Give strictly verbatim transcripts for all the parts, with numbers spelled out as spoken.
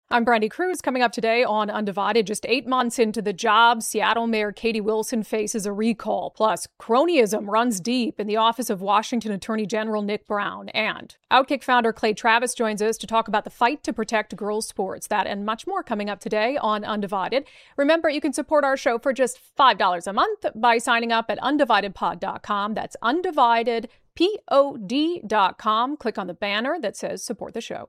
I'm Brandy Cruz. Coming up today on Undivided, just eight months into the job, Seattle Mayor Katie Wilson faces a recall. Plus, cronyism runs deep in the office of Washington Attorney General Nick Brown. And Outkick founder Clay Travis joins us to talk about the fight to protect girls' sports. That and much more coming up today on Undivided. Remember, you can support our show for just five dollars a month by signing up at undivided pod dot com. That's undivided pod dot com. Click on the banner that says support the show.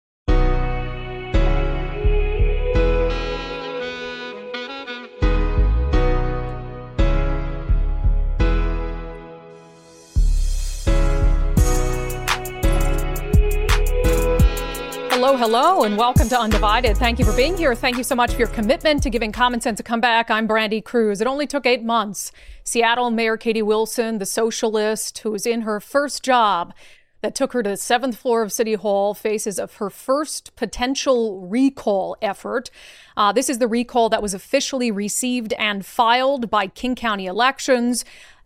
Hello, hello, and welcome to Undivided. Thank you for being here. Thank you so much for your commitment to giving common sense a comeback. I'm Brandy Cruz. It only took eight months. Seattle Mayor Katie Wilson, the socialist who was in her first job that took her to the seventh floor of City Hall, faces of her first potential recall effort. Uh, this is the recall that was officially received and filed by King County Elections.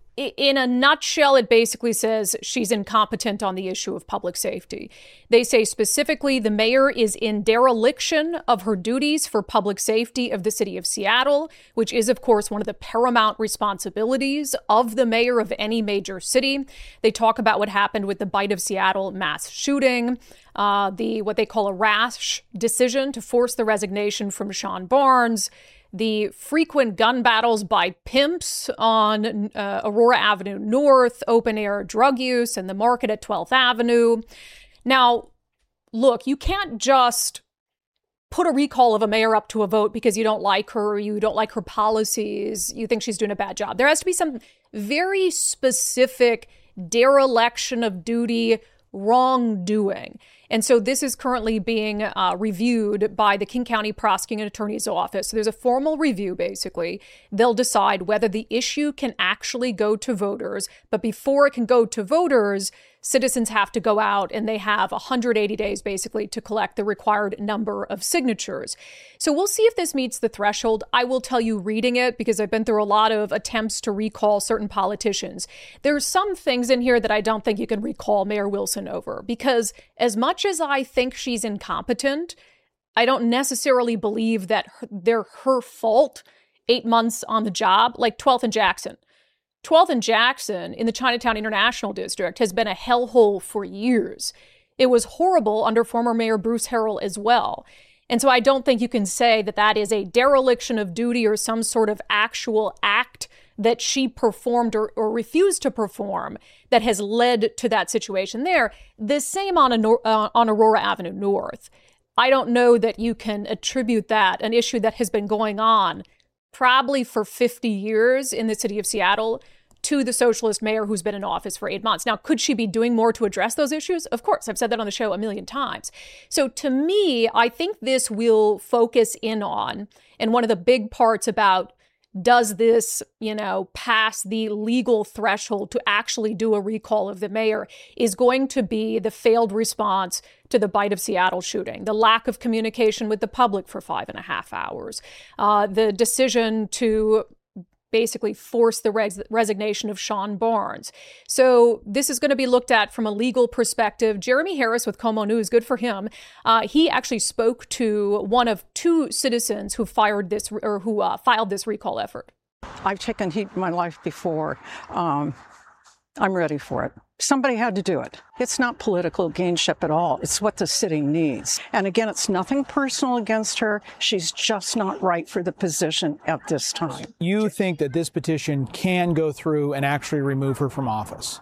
In a nutshell, it basically says she's incompetent on the issue of public safety. They say specifically the mayor is in dereliction of her duties for public safety of the city of Seattle, which is, of course, one of the paramount responsibilities of the mayor of any major city. They talk about what happened with the Bite of Seattle mass shooting, uh, the what they call a rash decision to force the resignation from Sean Barnes, the frequent gun battles by pimps on uh, Aurora Avenue North, open-air drug use, and the market at twelfth Avenue. Now, look, you can't just put a recall of a mayor up to a vote because you don't like her, you don't like her policies, you think she's doing a bad job. There has to be some very specific dereliction of duty, wrongdoing. And so this is currently being uh, reviewed by the King County Prosecuting Attorney's Office. So there's a formal review, basically. They'll decide whether the issue can actually go to voters. But before it can go to voters, citizens have to go out and they have one hundred eighty days, basically, to collect the required number of signatures. So we'll see if this meets the threshold. I will tell you, reading it, because I've been through a lot of attempts to recall certain politicians, there's some things in here that I don't think you can recall Mayor Wilson over. Because as much as I think she's incompetent, I don't necessarily believe that her, they're her fault eight months on the job, like twelfth and Jackson. twelfth and Jackson in the Chinatown International District has been a hellhole for years. It was horrible under former Mayor Bruce Harrell as well. And so I don't think you can say that that is a dereliction of duty or some sort of actual act that she performed or, or refused to perform that has led to that situation there. The same on, a, uh, on Aurora Avenue North. I don't know that you can attribute that, an issue that has been going on probably for fifty years in the city of Seattle, to the socialist mayor who's been in office for eight months. Now, could she be doing more to address those issues? Of course. I've said that on the show a million times. So to me, I think this will focus in on, and one of the big parts about does this, you know, pass the legal threshold to actually do a recall of the mayor is going to be the failed response to the Bite of Seattle shooting, the lack of communication with the public for five and a half hours, uh, the decision to basically force the res- resignation of Sean Barnes. So this is going to be looked at from a legal perspective. Jeremy Harris with Como News, good for him. Uh, he actually spoke to one of two citizens who fired this or who uh, filed this recall effort. I've taken heat in my life before. Um, I'm ready for it. Somebody had to do it. It's not political gainship at all. It's what the city needs. And again, it's nothing personal against her. She's just not right for the position at this time. You think that this petition can go through and actually remove her from office?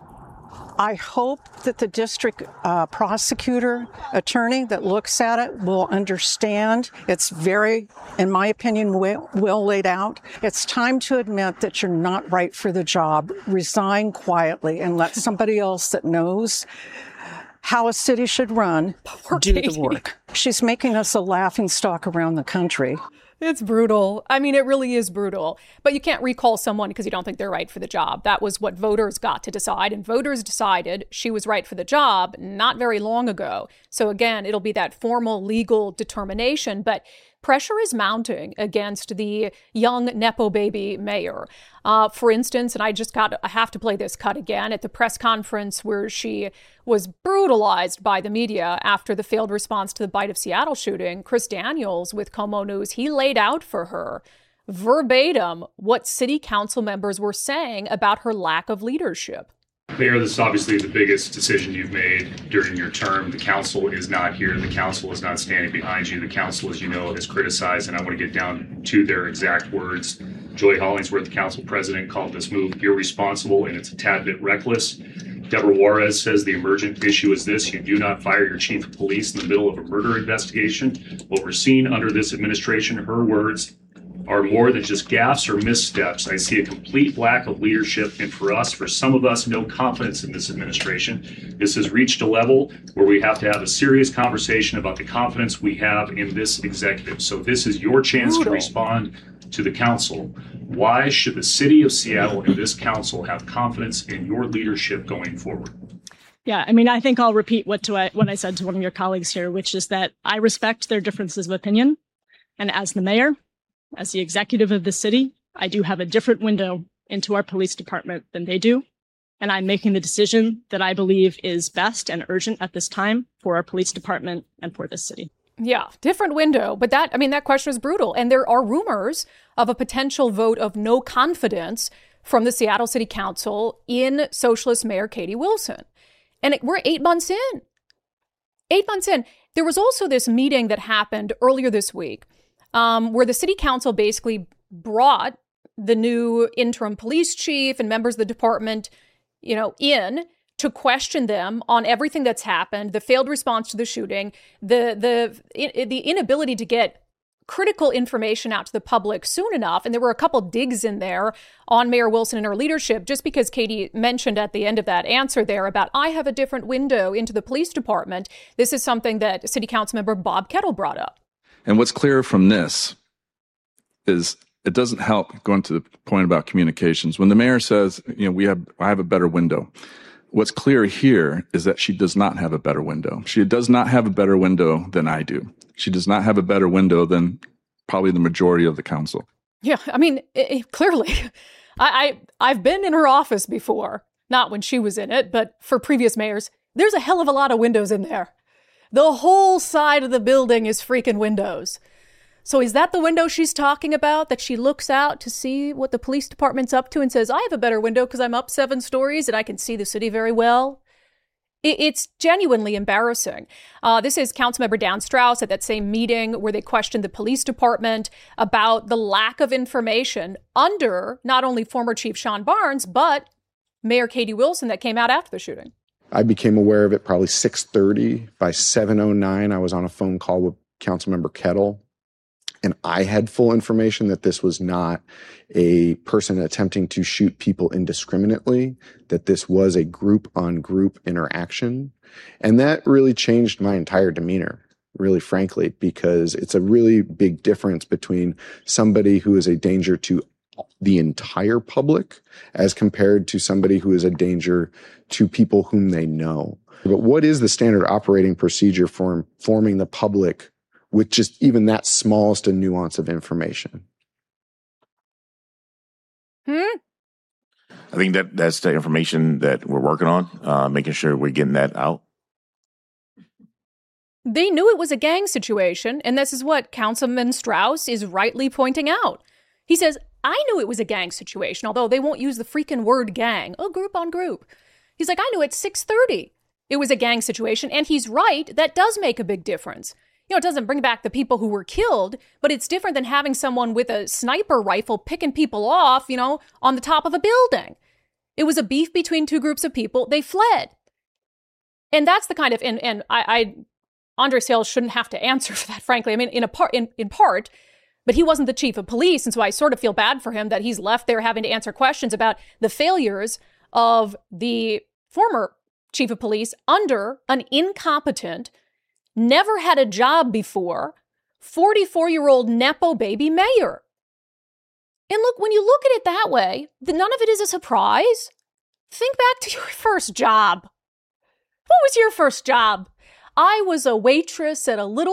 I hope that the district uh, prosecutor attorney that looks at it will understand. It's very, in my opinion, well, well laid out. It's time to admit that you're not right for the job. Resign quietly and let somebody else that knows how a city should run Poor do Katie. the work. She's making us a laughingstock around the country. It's brutal. I mean, it really is brutal. But you can't recall someone because you don't think they're right for the job. That was what voters got to decide. And voters decided she was right for the job not very long ago. So again, it'll be that formal legal determination. But pressure is mounting against the young Nepo baby mayor. Uh, for instance, and I just got, I have to play this cut again, at the press conference where she was brutalized by the media after the failed response to the Bite of Seattle shooting, Chris Daniels with KOMO News, he laid out for her verbatim what city council members were saying about her lack of leadership. Mayor, this is obviously the biggest decision you've made during your term. The council is not here. The council is not standing behind you. The council, as you know, has criticized, and I want to get down to their exact words. Joy Hollingsworth, the council president, called this move irresponsible and it's a tad bit reckless. Deborah Juarez says the emergent issue is this: you do not fire your chief of police in the middle of a murder investigation. What we're seeing under this administration, her words, are more than just gaffes or missteps. I see a complete lack of leadership, and for us, for some of us, no confidence in this administration. This has reached a level where we have to have a serious conversation about the confidence we have in this executive. So this is your chance to respond to the council. Why should the city of Seattle and this council have confidence in your leadership going forward? Yeah, I mean, I think I'll repeat what to I, what I said to one of your colleagues here, which is that I respect their differences of opinion. And as the mayor, as the executive of the city, I do have a different window into our police department than they do. And I'm making the decision that I believe is best and urgent at this time for our police department and for this city. Yeah, different window. But that, I mean, that question is brutal. And there are rumors of a potential vote of no confidence from the Seattle City Council in Socialist Mayor Katie Wilson. And it, we're eight months in. Eight months in. There was also this meeting that happened earlier this week um, where the city council basically brought the new interim police chief and members of the department, you know, in to question them on everything that's happened, the failed response to the shooting, the the the inability to get critical information out to the public soon enough. And there were a couple digs in there on Mayor Wilson and her leadership, just because Katie mentioned at the end of that answer there about, I have a different window into the police department. This is something that City Council member Bob Kettle brought up. And what's clear from this is it doesn't help going to the point about communications. When the mayor says, you know, we have, I have a better window. What's clear here is that she does not have a better window. She does not have a better window than I do. She does not have a better window than probably the majority of the council. Yeah, I mean, it, it, clearly, I, I, I've been in her office before, not when she was in it, but for previous mayors. There's a hell of a lot of windows in there. The whole side of the building is freaking windows. So is that the window she's talking about, that she looks out to see what the police department's up to and says, I have a better window because I'm up seven stories and I can see the city very well? It, it's genuinely embarrassing. Uh, this is Councilmember Dan Strauss at that same meeting where they questioned the police department about the lack of information under not only former Chief Sean Barnes, but Mayor Katie Wilson that came out after the shooting. I became aware of it probably six thirty. By seven oh nine, I was on a phone call with Councilmember Kettle. And I had full information that this was not a person attempting to shoot people indiscriminately, that this was a group-on-group interaction. And that really changed my entire demeanor, really frankly, because it's a really big difference between somebody who is a danger to the entire public as compared to somebody who is a danger to people whom they know. But what is the standard operating procedure for informing the public with just even that smallest a nuance of information? Hmm? I think that that's the information that we're working on, uh, making sure we're getting that out. They knew it was a gang situation, and this is what Councilman Strauss is rightly pointing out. He says, I knew it was a gang situation, although they won't use the freaking word gang. Oh, group on group. He's like, I knew at six thirty it was a gang situation, and he's right. That does make a big difference. You know, it doesn't bring back the people who were killed, but it's different than having someone with a sniper rifle picking people off, you know, on the top of a building. It was a beef between two groups of people. They fled. And that's the kind of, and, and I, I, Andre Sales shouldn't have to answer for that, frankly. I mean, in a part, in, in part, but he wasn't the chief of police. And so I sort of feel bad for him that he's left there having to answer questions about the failures of the former chief of police under an incompetent, never had a job before, forty-four-year-old Nepo baby mayor. And look, when you look at it that way, none of it is a surprise. Think back to your first job. What was your first job? I was a waitress at a little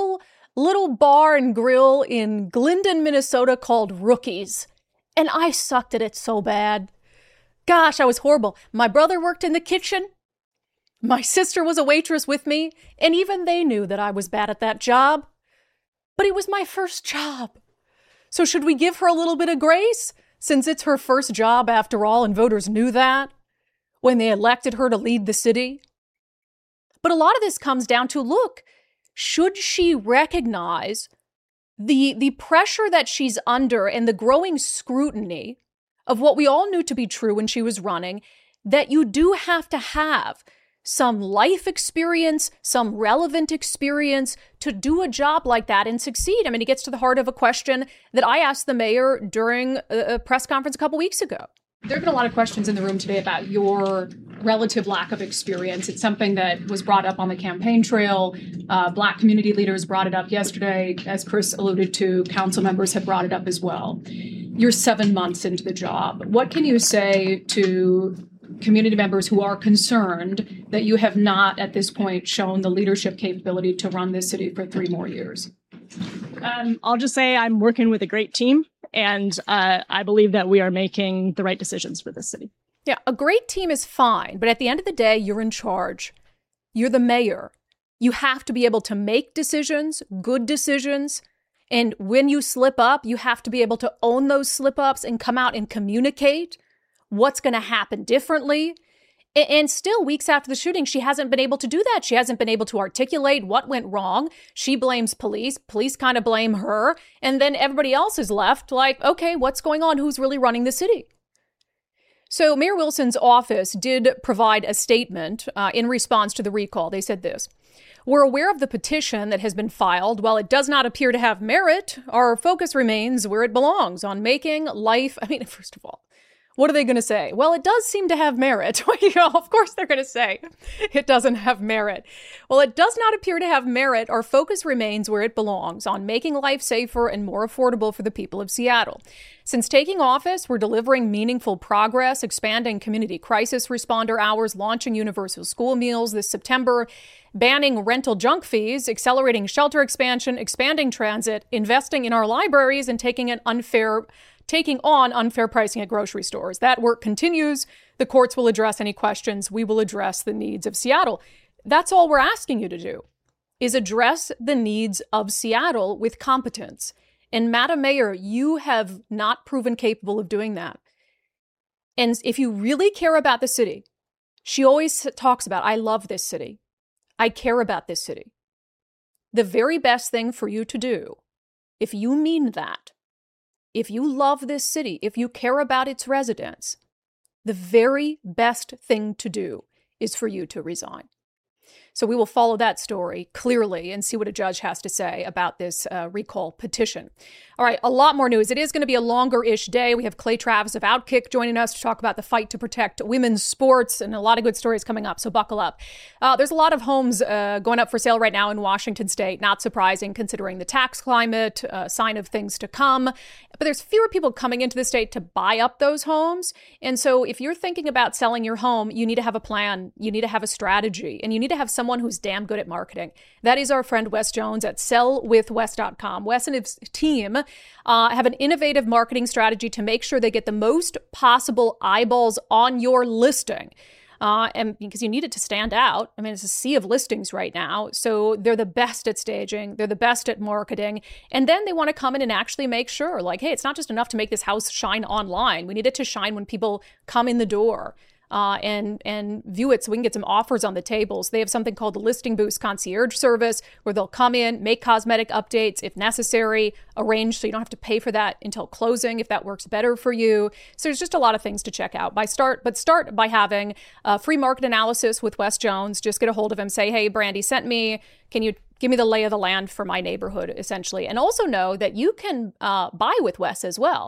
little bar and grill in Glendon, Minnesota called Rookies. And I sucked at it so bad. Gosh, I was horrible. My brother worked in the kitchen. My sister was a waitress with me, and even they knew that I was bad at that job. But it was my first job. So should we give her a little bit of grace, since it's her first job after all, and voters knew that when they elected her to lead the city? But a lot of this comes down to, look, should she recognize the, the pressure that she's under and the growing scrutiny of what we all knew to be true when she was running, that you do have to have some life experience, some relevant experience to do a job like that and succeed? I mean, it gets to the heart of a question that I asked the mayor during a press conference a couple weeks ago. There have been a lot of questions in the room today about your relative lack of experience. It's something that was brought up on the campaign trail. Uh, Black community leaders brought it up yesterday. As Chris alluded to, council members have brought it up as well. You're seven months into the job. What can you say to community members who are concerned that you have not, at this point, shown the leadership capability to run this city for three more years? Um, I'll just say I'm working with a great team, and uh, I believe that we are making the right decisions for this city. Yeah, a great team is fine, but at the end of the day, you're in charge. You're the mayor. You have to be able to make decisions, good decisions, and when you slip up, you have to be able to own those slip-ups and come out and communicate what's going to happen differently. And still, weeks after the shooting, she hasn't been able to do that. She hasn't been able to articulate what went wrong. She blames police. Police kind of blame her. And then everybody else is left like, okay, what's going on? Who's really running the city? So Mayor Wilson's office did provide a statement uh, in response to the recall. They said this: "We're aware of the petition that has been filed. While it does not appear to have merit, our focus remains where it belongs, on making life..." I mean, first of all, what are they going to say? Well, it does seem to have merit. You know, of course they're going to say it doesn't have merit. Well, it does not appear to have merit. Our focus remains where it belongs, on making life safer and more affordable for the people of Seattle. Since taking office, we're delivering meaningful progress, expanding community crisis responder hours, launching universal school meals this September, banning rental junk fees, accelerating shelter expansion, expanding transit, investing in our libraries, and taking an unfair taking on unfair pricing at grocery stores. That work continues. The courts will address any questions. We will address the needs of Seattle. That's all we're asking you to do, is address the needs of Seattle with competence. And Madam Mayor, you have not proven capable of doing that. And if you really care about the city, she always talks about, I love this city. I care about this city. The very best thing for you to do, if you mean that, if you love this city, if you care about its residents, the very best thing to do is for you to resign. So we will follow that story clearly and see what a judge has to say about this uh, recall petition. All right, a lot more news. It is going to be a longer-ish day. We have Clay Travis of Outkick joining us to talk about the fight to protect women's sports, and a lot of good stories coming up, so buckle up. Uh, there's a lot of homes uh, going up for sale right now in Washington state. Not surprising considering the tax climate, uh, sign of things to come. But there's fewer people coming into the state to buy up those homes. And so if you're thinking about selling your home, you need to have a plan. You need to have a strategy, and you need to have someone who's damn good at marketing. That is our friend Wes Jones at sell with wes dot com. Wes and his team uh, have an innovative marketing strategy to make sure they get the most possible eyeballs on your listing. Uh, and because you need it to stand out. I mean, it's a sea of listings right now. So they're the best at staging. They're the best at marketing. And then they want to come in and actually make sure, like, hey, it's not just enough to make this house shine online. We need it to shine when people come in the door. Uh, and and view it so we can get some offers on the tables. They have something called the Listing Boost Concierge Service, where they'll come in, make cosmetic updates if necessary, arrange so you don't have to pay for that until closing if that works better for you. So there's just a lot of things to check out. By start, but start by having a free market analysis with Wes Jones. Just get a hold of him. Say, hey, Brandy sent me. Can you give me the lay of the land for my neighborhood, essentially? And also know that you can uh, buy with Wes as well.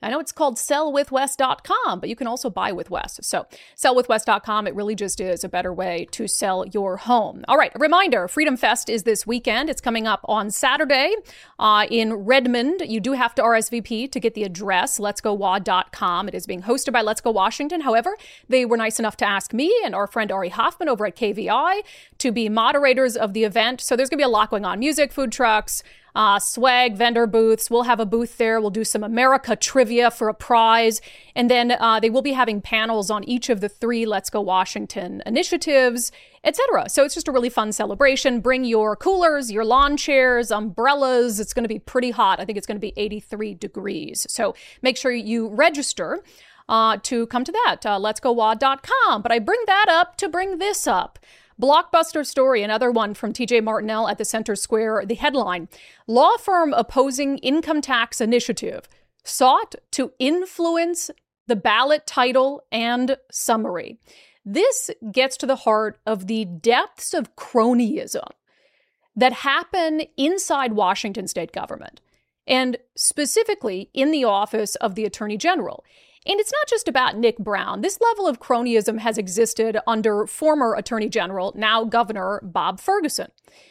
I know it's called sell with west dot com, but you can also buy with West. So sell with west dot com, it really just is a better way to sell your home. All right, a reminder, Freedom Fest is this weekend. It's coming up on Saturday uh, in Redmond. You do have to R S V P to get the address, lets go w a dot com. It is being hosted by Let's Go Washington. However, they were nice enough to ask me and our friend Ari Hoffman over at K V I to be moderators of the event. So there's going to be a lot going on. Music, food trucks, Uh, swag, vendor booths. We'll have a booth there. We'll do some America trivia for a prize. And then uh, they will be having panels on each of the three Let's Go Washington initiatives, et cetera. So it's just a really fun celebration. Bring your coolers, your lawn chairs, umbrellas. It's going to be pretty hot. I think it's going to be eighty-three degrees. So make sure you register uh, to come to that. Uh, lets go w a dot com. But I bring that up to bring this up. Blockbuster story, another one from T J Martinell at the Center Square. The headline, law firm opposing income tax initiative sought to influence the ballot title and summary. This gets to the heart of the depths of cronyism that happen inside Washington state government, and specifically in the office of the Attorney General. And it's not just about Nick Brown. This level of cronyism has existed under former Attorney General, now Governor Bob Ferguson.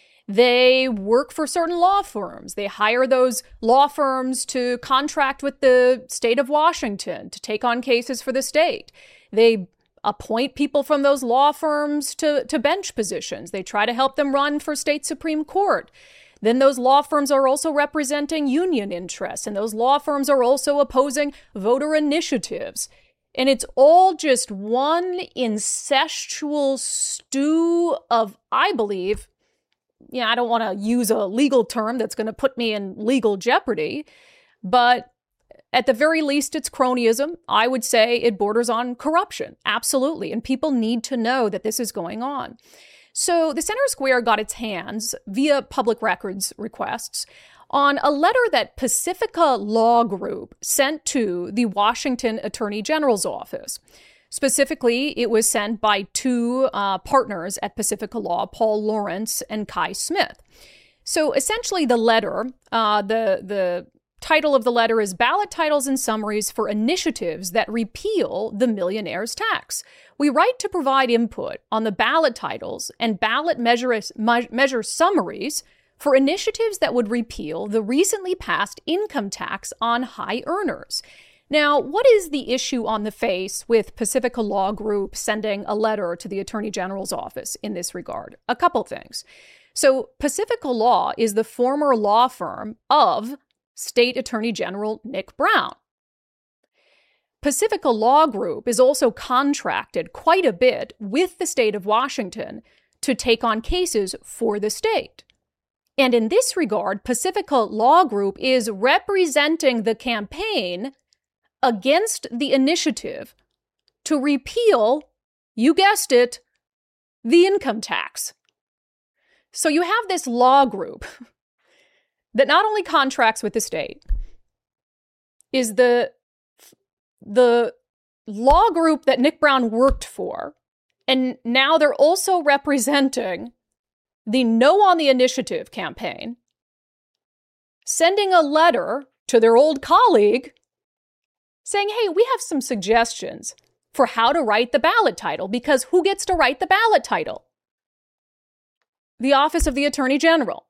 They work for certain law firms. They hire those law firms to contract with the state of Washington to take on cases for the state. They appoint people from those law firms to, to bench positions. They try to help them run for state Supreme Court. Then those law firms are also representing union interests, and those law firms are also opposing voter initiatives. And it's all just one incestual stew of, I believe, yeah, I don't want to use a legal term that's going to put me in legal jeopardy, but at the very least, it's cronyism. I would say it borders on corruption. Absolutely. And people need to know that this is going on. So the Center Square got its hands, via public records requests, on a letter that Pacifica Law Group sent to the Washington Attorney General's office. Specifically, it was sent by two uh, partners at Pacifica Law, Paul Lawrence and Kai Smith. So essentially the letter, uh, the, the title of the letter is Ballot Titles and Summaries for Initiatives That Repeal the Millionaire's Tax. We write to provide input on the ballot titles and ballot measure, measure summaries for initiatives that would repeal the recently passed income tax on high earners. Now, what is the issue on the face with Pacifica Law Group sending a letter to the Attorney General's office in this regard? A couple things. So Pacifica Law is the former law firm of State Attorney General Nick Brown. Pacifica Law Group is also contracted quite a bit with the state of Washington to take on cases for the state. And in this regard, Pacifica Law Group is representing the campaign against the initiative to repeal, you guessed it, the income tax. So you have this law group that not only contracts with the state, is the, the law group that Nick Brown worked for, and now they're also representing the No on the Initiative campaign, sending a letter to their old colleague saying, hey, we have some suggestions for how to write the ballot title, because who gets to write the ballot title? The Office of the Attorney General.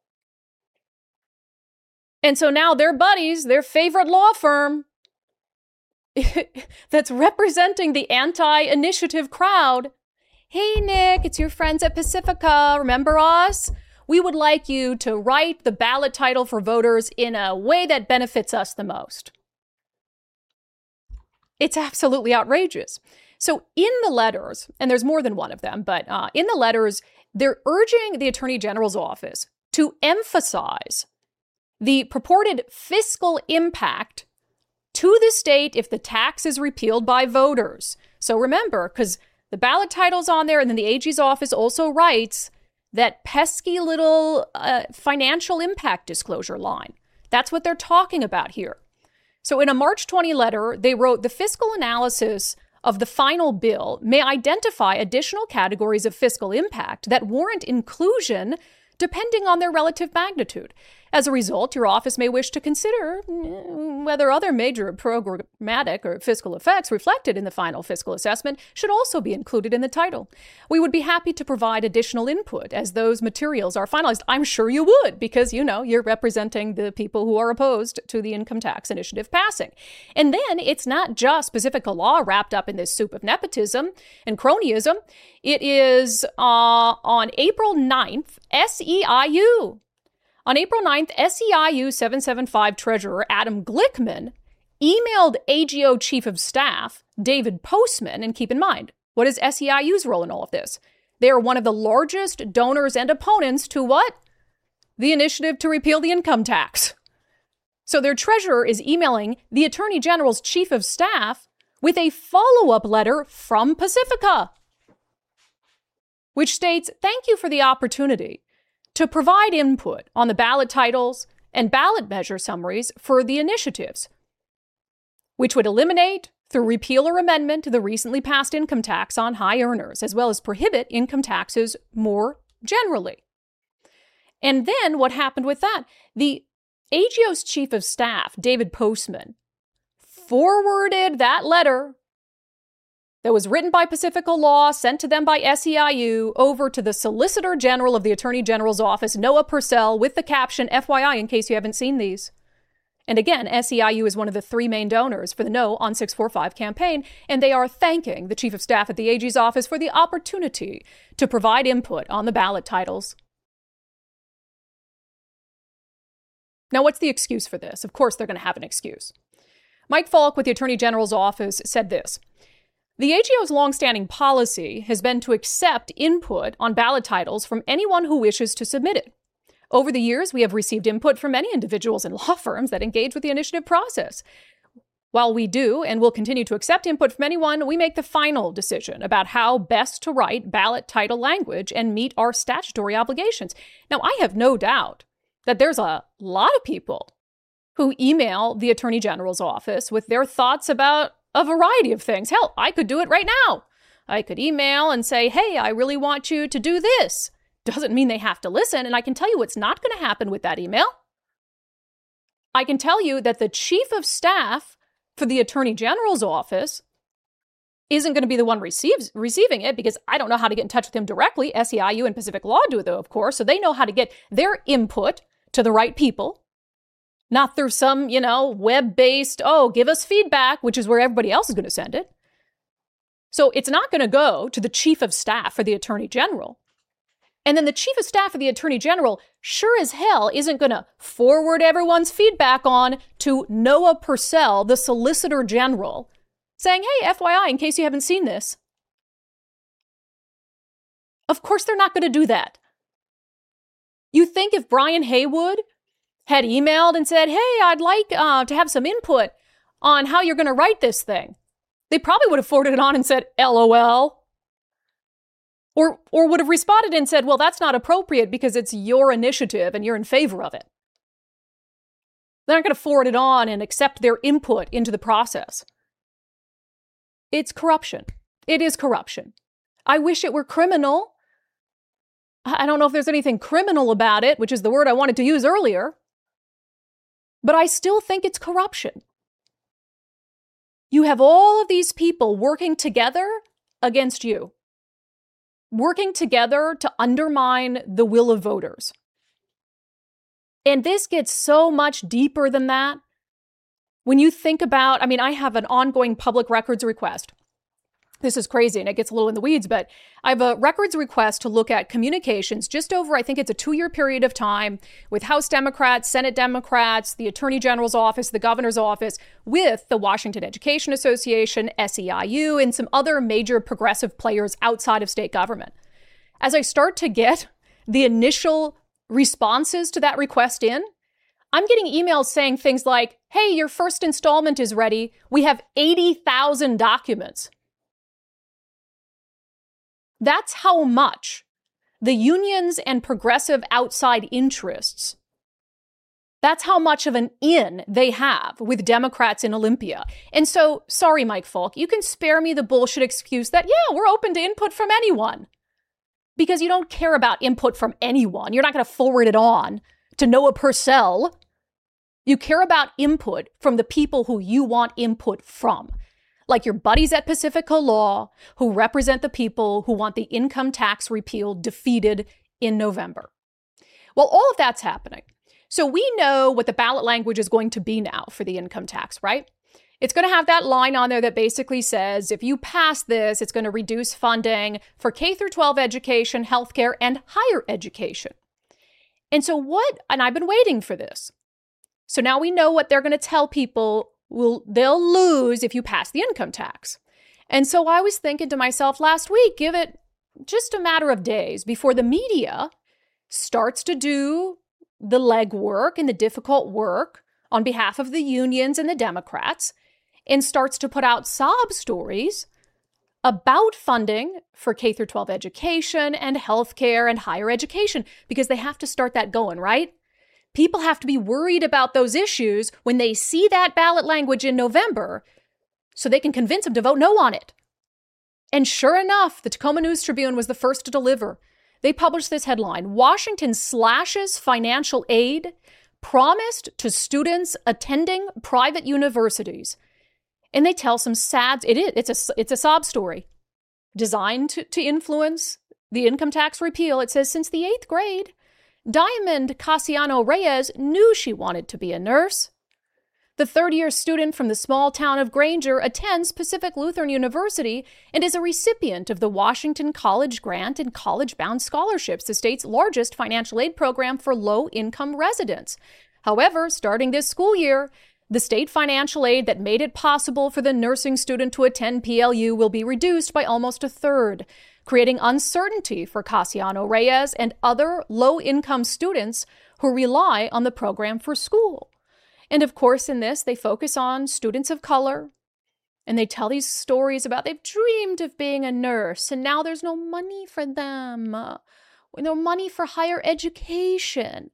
And so now their buddies, their favorite law firm that's representing the anti-initiative crowd, hey, Nick, it's your friends at Pacifica. Remember us? We would like you to write the ballot title for voters in a way that benefits us the most. It's absolutely outrageous. So in the letters, and there's more than one of them, but uh, in the letters, they're urging the Attorney General's office to emphasize the purported fiscal impact to the state if the tax is repealed by voters. So remember, because the ballot title's on there, and then the A G's office also writes that pesky little uh, financial impact disclosure line. That's what they're talking about here. So in a March twentieth letter, they wrote, the fiscal analysis of the final bill may identify additional categories of fiscal impact that warrant inclusion depending on their relative magnitude. As a result, your office may wish to consider whether other major programmatic or fiscal effects reflected in the final fiscal assessment should also be included in the title. We would be happy to provide additional input as those materials are finalized. I'm sure you would, because, you know, you're representing the people who are opposed to the income tax initiative passing. And then it's not just Pacifica Law wrapped up in this soup of nepotism and cronyism. It is uh, on April ninth, S E I U. On April ninth, S E I U seven seventy-five Treasurer Adam Glickman emailed A G O Chief of Staff David Postman, and keep in mind, what is S E I U's role in all of this? They are one of the largest donors and opponents to what? The initiative to repeal the income tax. So their treasurer is emailing the Attorney General's Chief of Staff with a follow-up letter from Pacifica, which states, thank you for the opportunity to provide input on the ballot titles and ballot measure summaries for the initiatives, which would eliminate, through repeal or amendment, the recently passed income tax on high earners, as well as prohibit income taxes more generally. And then what happened with that? The A G O's Chief of Staff, David Postman, forwarded that letter that was written by Pacifica Law, sent to them by S E I U, over to the Solicitor General of the Attorney General's office, Noah Purcell, with the caption, F Y I, in case you haven't seen these. And again, S E I U is one of the three main donors for the No on six forty-five campaign, and they are thanking the Chief of Staff at the A G's office for the opportunity to provide input on the ballot titles. Now, what's the excuse for this? Of course, they're going to have an excuse. Mike Falk with the Attorney General's office said this: the A G O's longstanding policy has been to accept input on ballot titles from anyone who wishes to submit it. Over the years, we have received input from many individuals and law firms that engage with the initiative process. While we do and will continue to accept input from anyone, we make the final decision about how best to write ballot title language and meet our statutory obligations. Now, I have no doubt that there's a lot of people who email the Attorney General's office with their thoughts about a variety of things. Hell, I could do it right now. I could email and say, hey, I really want you to do this. Doesn't mean they have to listen. And I can tell you what's not going to happen with that email. I can tell you that the Chief of Staff for the Attorney General's office isn't going to be the one receives, receiving it, because I don't know how to get in touch with him directly. S E I U and Pacific Law do it, though, of course. So they know how to get their input to the right people. Not through some, you know, web-based, oh, give us feedback, which is where everybody else is going to send it. So it's not going to go to the Chief of Staff for the Attorney General. And then the Chief of Staff of the Attorney General sure as hell isn't going to forward everyone's feedback on to Noah Purcell, the Solicitor General, saying, hey, F Y I, in case you haven't seen this. Of course they're not going to do that. You think if Brian Haywood had emailed and said, hey, I'd like uh, to have some input on how you're going to write this thing, they probably would have forwarded it on and said, LOL. Or, or would have responded and said, well, that's not appropriate because it's your initiative and you're in favor of it. They're not going to forward it on and accept their input into the process. It's corruption. It is corruption. I wish it were criminal. I don't know if there's anything criminal about it, which is the word I wanted to use earlier. But I still think it's corruption. You have all of these people working together against you, working together to undermine the will of voters. And this gets so much deeper than that. When you think about, I mean, I have an ongoing public records request. This is crazy and it gets a little in the weeds, but I have a records request to look at communications just over, I think it's a two-year period of time, with House Democrats, Senate Democrats, the Attorney General's office, the Governor's office, with the Washington Education Association, S E I U, and some other major progressive players outside of state government. As I start to get the initial responses to that request in, I'm getting emails saying things like, hey, your first installment is ready. We have eighty thousand documents. That's how much the unions and progressive outside interests, that's how much of an in they have with Democrats in Olympia. And so, sorry, Mike Falk, you can spare me the bullshit excuse that, yeah, we're open to input from anyone. Because you don't care about input from anyone. You're not going to forward it on to Noah Purcell. You care about input from the people who you want input from, like your buddies at Pacifica Law, who represent the people who want the income tax repeal defeated in November. Well, all of that's happening. So we know what the ballot language is going to be now for the income tax, right? It's going to have that line on there that basically says, if you pass this, it's going to reduce funding for K through twelve education, healthcare, and higher education. And so what, and I've been waiting for this. So now we know what they're going to tell people will they'll lose if you pass the income tax. And so I was thinking to myself last week, give it just a matter of days before the media starts to do the legwork and the difficult work on behalf of the unions and the Democrats and starts to put out sob stories about funding for K through twelve education and healthcare and higher education, because they have to start that going, right? People have to be worried about those issues when they see that ballot language in November so they can convince them to vote no on it. And sure enough, the Tacoma News Tribune was the first to deliver. They published this headline: Washington slashes financial aid promised to students attending private universities. And they tell some sad, it is, it's a, it's a sob story designed to, to influence the income tax repeal. It says, since the eighth grade, Diamond Casiano Reyes knew she wanted to be a nurse. The third-year student from the small town of Granger attends Pacific Lutheran University and is a recipient of the Washington College Grant and College-Bound Scholarships, the state's largest financial aid program for low-income residents. However, starting this school year, the state financial aid that made it possible for the nursing student to attend P L U will be reduced by almost a third, creating uncertainty for Casiano Reyes and other low-income students who rely on the program for school. And of course, in this, they focus on students of color, and they tell these stories about they've dreamed of being a nurse, and now there's no money for them, uh, no money for higher education.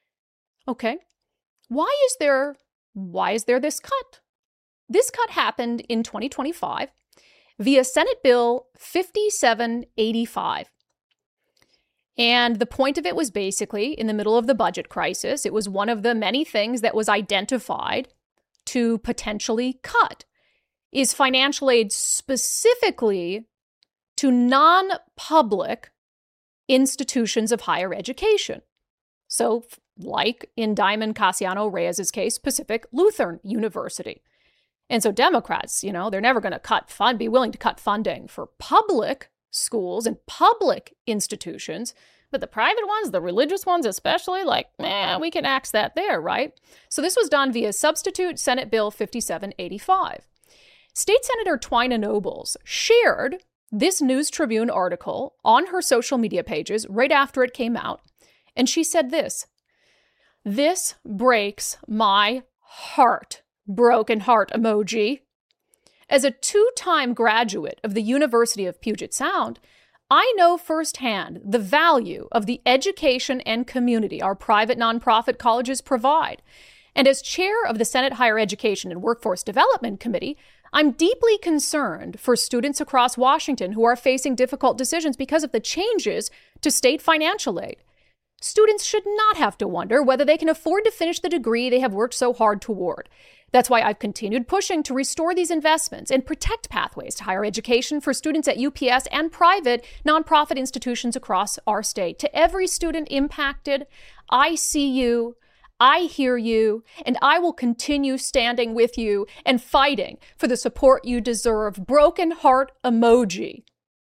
Okay, why is there, why is there this cut? This cut happened in twenty twenty-five via Senate Bill fifty-seven eighty-five. And the point of it was basically in the middle of the budget crisis. It was one of the many things that was identified to potentially cut is financial aid specifically to non-public institutions of higher education. So like in Diamond Casiano Reyes' case, Pacific Lutheran University. And so Democrats, you know, they're never going to cut fund, be willing to cut funding for public schools and public institutions, but the private ones, the religious ones especially, like, man, we can axe that there, right? So this was done via substitute Senate Bill fifty-seven eighty-five. State Senator Twina Nobles shared this News Tribune article on her social media pages right after it came out, and she said this: "This breaks my heart." Broken heart emoji. As a two-time graduate of the University of Puget Sound, I know firsthand the value of the education and community our private nonprofit colleges provide. And as chair of the Senate Higher Education and Workforce Development Committee, I'm deeply concerned for students across Washington who are facing difficult decisions because of the changes to state financial aid. Students should not have to wonder whether they can afford to finish the degree they have worked so hard toward. That's why I've continued pushing to restore these investments and protect pathways to higher education for students at U P S and private nonprofit institutions across our state. To every student impacted, I see you, I hear you, and I will continue standing with you and fighting for the support you deserve. Broken heart emoji.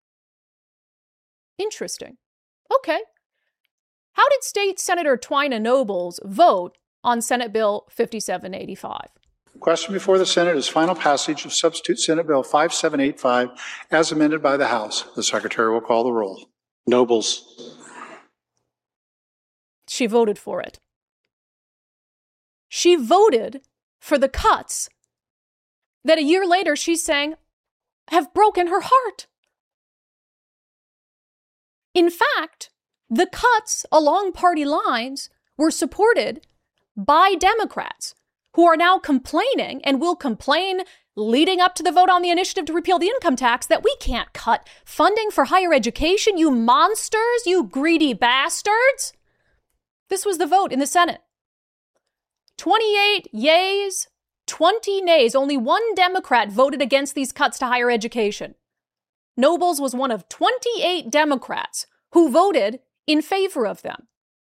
Interesting. Okay. How did State Senator Twina Nobles vote on Senate Bill fifty-seven eighty-five? The question before the Senate is final passage of substitute Senate Bill fifty-seven eighty-five as amended by the House. The Secretary will call the roll. Nobles. She voted for it. She voted for the cuts that a year later she's saying have broken her heart. In fact, the cuts along party lines were supported by Democrats who are now complaining and will complain leading up to the vote on the initiative to repeal the income tax that we can't cut funding for higher education, you monsters, you greedy bastards. This was the vote in the Senate. twenty-eight yays, twenty nays. Only one Democrat voted against these cuts to higher education. Nobles was one of twenty-eight Democrats who voted in favor of them.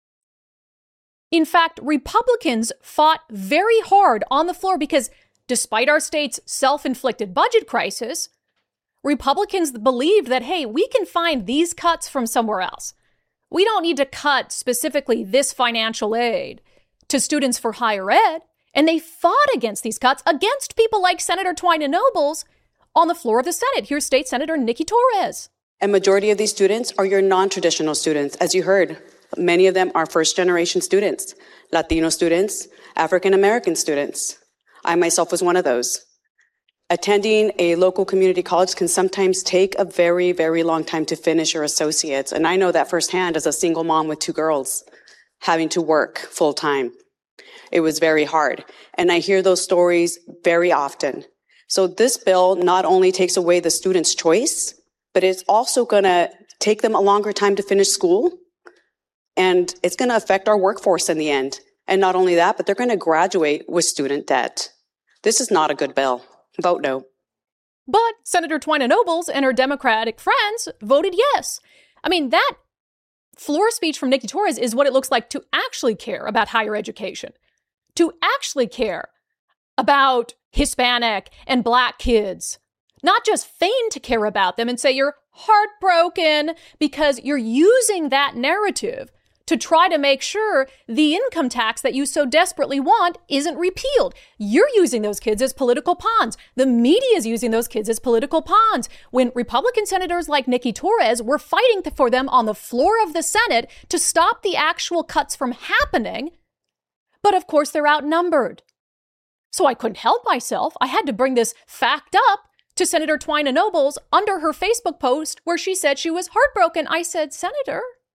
In fact, Republicans fought very hard on the floor because despite our state's self-inflicted budget crisis, Republicans believed that, hey, we can find these cuts from somewhere else. We don't need to cut specifically this financial aid to students for higher ed. And they fought against these cuts against people like Senator Twina Nobles on the floor of the Senate. Here's State Senator Nikki Torres. A majority of these students are your non-traditional students. As you heard, many of them are first-generation students, Latino students, African-American students. I myself was one of those. Attending a local community college can sometimes take a very, very long time to finish your associates. And I know that firsthand as a single mom with two girls, having to work full-time. It was very hard. And I hear those stories very often. So this bill not only takes away the student's choice, but it's also going to take them a longer time to finish school. And it's going to affect our workforce in the end. And not only that, but they're going to graduate with student debt. This is not a good bill. Vote no. But Senator Twina Nobles and her Democratic friends voted yes. I mean, that floor speech from Nikki Torres is what it looks like to actually care about higher education, to actually care about Hispanic and Black kids, not just feign to care about them and say you're heartbroken because you're using that narrative to try to make sure the income tax that you so desperately want isn't repealed. You're using those kids as political pawns. The media is using those kids as political pawns. When Republican senators like Nikki Torres were fighting for them on the floor of the Senate to stop the actual cuts from happening, but of course they're outnumbered. So I couldn't help myself. I had to bring this fact up to Senator Twina Nobles under her Facebook post where she said she was heartbroken. I said, Senator,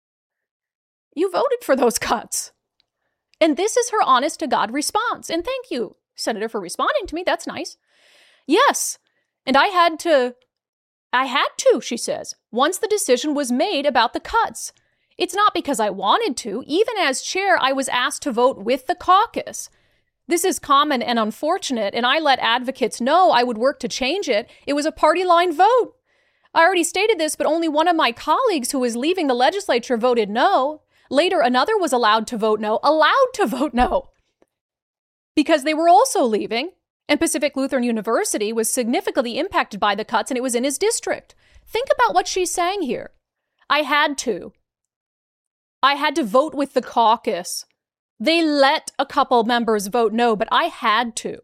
you voted for those cuts. And this is her honest to God response. And thank you, Senator, for responding to me. That's nice. Yes. And I had to, I had to, she says, once the decision was made about the cuts. It's not because I wanted to. Even as chair, I was asked to vote with the caucus. This is common and unfortunate, and I let advocates know I would work to change it. It was a party line vote. I already stated this, but only one of my colleagues who was leaving the legislature voted no. Later, another was allowed to vote no, allowed to vote no, because they were also leaving, and Pacific Lutheran University was significantly impacted by the cuts, and it was in his district. Think about what she's saying here. I had to. I had to vote with the caucus. They let a couple members vote no, but I had to.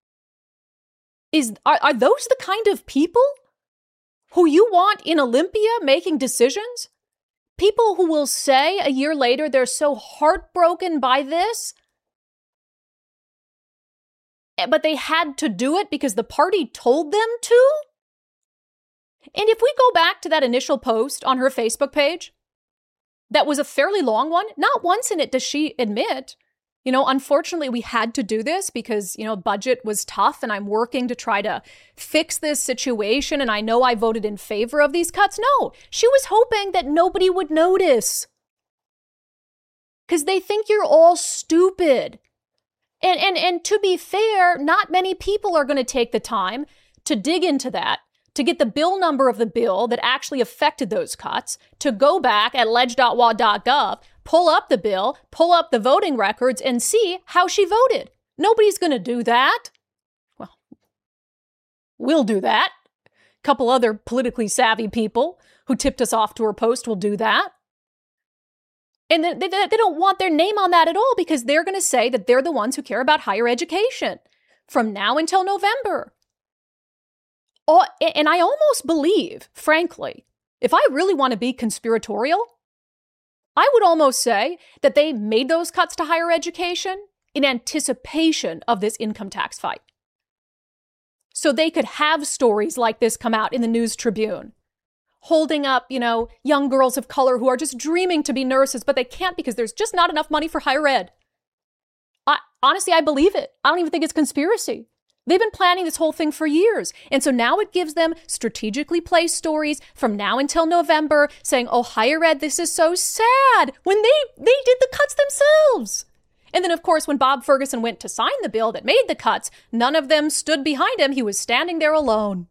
Is are, are those the kind of people who you want in Olympia making decisions? People who will say a year later they're so heartbroken by this, but they had to do it because the party told them to? And if we go back to that initial post on her Facebook page, that was a fairly long one, not once in it does she admit, you know, unfortunately we had to do this because, you know, budget was tough and I'm working to try to fix this situation and I know I voted in favor of these cuts. No, she was hoping that nobody would notice because they think you're all stupid. And, and, and to be fair, not many people are going to take the time to dig into that, to get the bill number of the bill that actually affected those cuts, to go back at ledge dot w a dot gov, pull up the bill, pull up the voting records, and see how she voted. Nobody's going to do that. Well, we'll do that. A couple other politically savvy people who tipped us off to her post will do that. And they, they, they don't want their name on that at all because they're going to say that they're the ones who care about higher education from now until November. Oh, and I almost believe, frankly, if I really want to be conspiratorial, I would almost say that they made those cuts to higher education in anticipation of this income tax fight. So they could have stories like this come out in the News Tribune, holding up, you know, young girls of color who are just dreaming to be nurses, but they can't because there's just not enough money for higher ed. I, honestly, I believe it. I don't even think it's conspiracy. They've been planning this whole thing for years. And so now it gives them strategically placed stories from now until November saying, oh, higher ed, this is so sad, when they, they did the cuts themselves. And then, of course, when Bob Ferguson went to sign the bill that made the cuts, none of them stood behind him. He was standing there alone.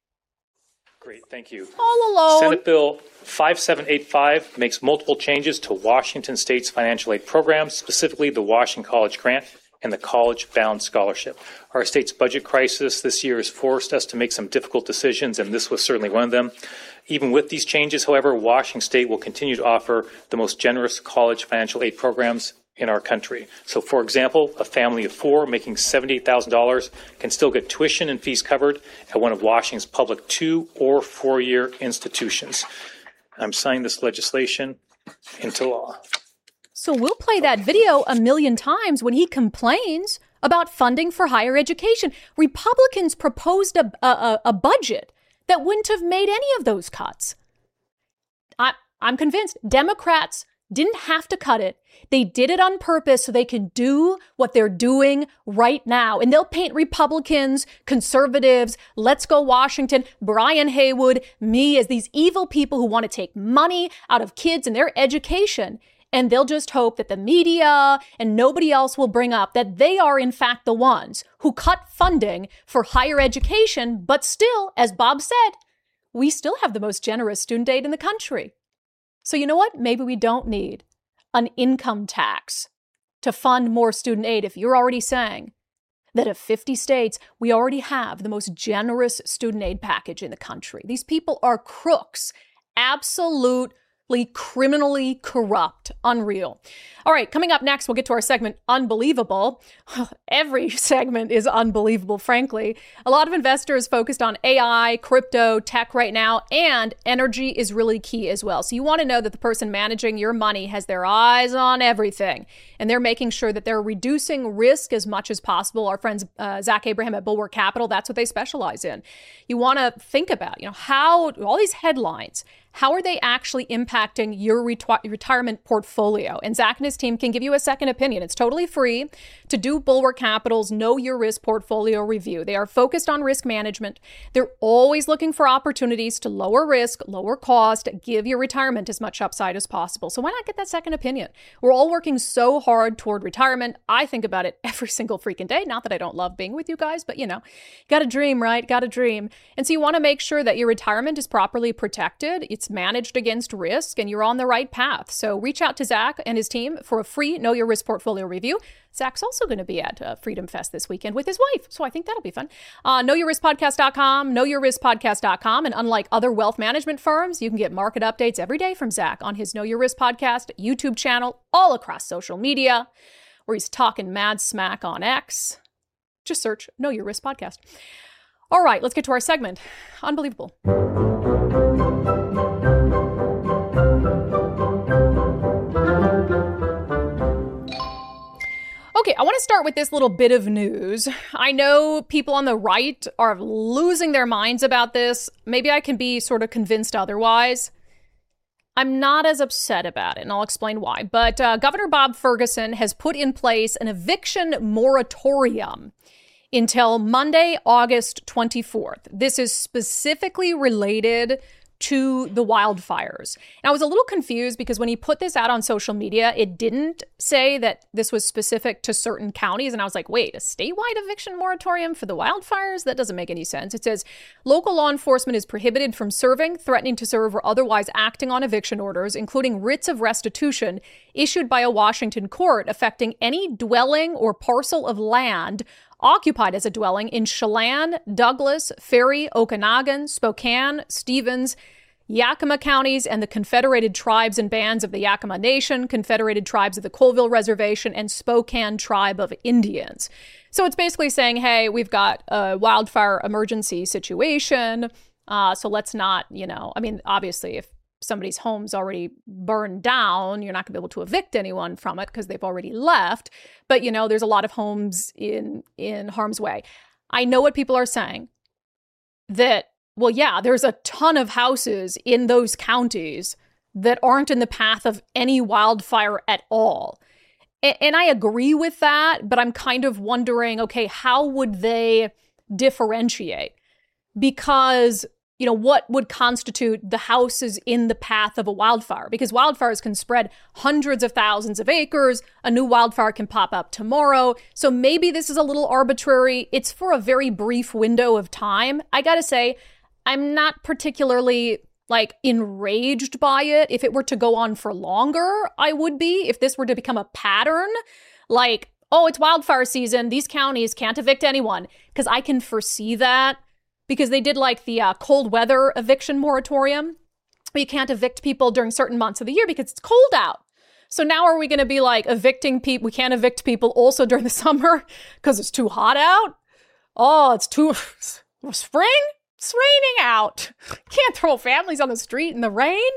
Great, thank you. All alone. Senate Bill five seven eight five makes multiple changes to Washington State's financial aid programs, specifically the Washington College Grant and the College Bound Scholarship. Our state's budget crisis this year has forced us to make some difficult decisions, and this was certainly one of them. Even with these changes, however, Washington State will continue to offer the most generous college financial aid programs in our country. So, for example, a family of four making seventy-eight thousand dollars can still get tuition and fees covered at one of Washington's public two or four-year institutions. I'm signing this legislation into law. So we'll play that video a million times when he complains about funding for higher education. Republicans proposed a, a, a budget that wouldn't have made any of those cuts. I, I'm convinced Democrats didn't have to cut it. They did it on purpose so they can do what they're doing right now. And they'll paint Republicans, conservatives, Let's Go Washington, Brian Haywood, me as these evil people who want to take money out of kids and their education. And they'll just hope that the media and nobody else will bring up that they are, in fact, the ones who cut funding for higher education. But still, as Bob said, we still have the most generous student aid in the country. So you know what? Maybe we don't need an income tax to fund more student aid if you're already saying that of fifty states, we already have the most generous student aid package in the country. These people are crooks, absolute criminally corrupt, unreal. All right, coming up next, we'll get to our segment, Unbelievable. Every segment is unbelievable, frankly. A lot of investors focused on A I, crypto, tech right now, and energy is really key as well. So you want to know that the person managing your money has their eyes on everything, and they're making sure that they're reducing risk as much as possible. Our friends, uh, Zach Abraham at Bulwark Capital, that's what they specialize in. You want to think about, you know, how all these headlines, how are they actually impacting your reti- retirement portfolio? And Zach and his team can give you a second opinion. It's totally free to do Bulwark Capital's Know Your Risk portfolio review. They are focused on risk management. They're always looking for opportunities to lower risk, lower cost, give your retirement as much upside as possible. So why not get that second opinion? We're all working so hard toward retirement. I think about it every single freaking day. Not that I don't love being with you guys, but you know, got to dream, right? Got to dream. And so you want to make sure that your retirement is properly protected. It's managed against risk, and you're on the right path. So reach out to Zach and his team for a free Know Your Risk portfolio review. Zach's also going to be at uh, Freedom Fest this weekend with his wife, so I think that'll be fun. Uh, know your risk podcast dot com, know your risk podcast dot com, and unlike other wealth management firms, you can get market updates every day from Zach on his Know Your Risk podcast YouTube channel, all across social media, where he's talking mad smack on X. Just search Know Your Risk Podcast. All right, let's get to our segment. Unbelievable. Okay, I want to start with this little bit of news. I know people on the right are losing their minds about this. Maybe I can be sort of convinced otherwise. I'm not as upset about it, and I'll explain why. But uh, Governor Bob Ferguson has put in place an eviction moratorium until Monday, August twenty-fourth. This is specifically related to the wildfires. And I was a little confused because when he put this out on social media, it didn't say that this was specific to certain counties. And I was like, wait, a statewide eviction moratorium for the wildfires? That doesn't make any sense. It says local law enforcement is prohibited from serving, threatening to serve, or otherwise acting on eviction orders, including writs of restitution issued by a Washington court affecting any dwelling or parcel of land occupied as a dwelling in Chelan, Douglas, Ferry, Okanagan, Spokane, Stevens, Yakima counties, and the Confederated Tribes and Bands of the Yakima Nation, Confederated Tribes of the Colville Reservation, and Spokane Tribe of Indians. So it's basically saying, hey, we've got a wildfire emergency situation, uh, so let's not, you know, I mean, obviously, if somebody's home's already burned down, you're not going to be able to evict anyone from it because they've already left. But, you know, there's a lot of homes in in harm's way. I know what people are saying, that, well, yeah, there's a ton of houses in those counties that aren't in the path of any wildfire at all. And I agree with that, but I'm kind of wondering, okay, how would they differentiate? Because, you know, what would constitute the house is in the path of a wildfire? Because wildfires can spread hundreds of thousands of acres. A new wildfire can pop up tomorrow. So maybe this is a little arbitrary. It's for a very brief window of time. I gotta say, I'm not particularly like enraged by it. If it were to go on for longer, I would be. If this were to become a pattern, like, oh, it's wildfire season, these counties can't evict anyone, because I can foresee that. Because they did like the uh, cold weather eviction moratorium. You can't evict people during certain months of the year because it's cold out. So now are we going to be like evicting people? We can't evict people also during the summer because it's too hot out? Oh, it's too spring? It's raining out. Can't throw families on the street in the rain.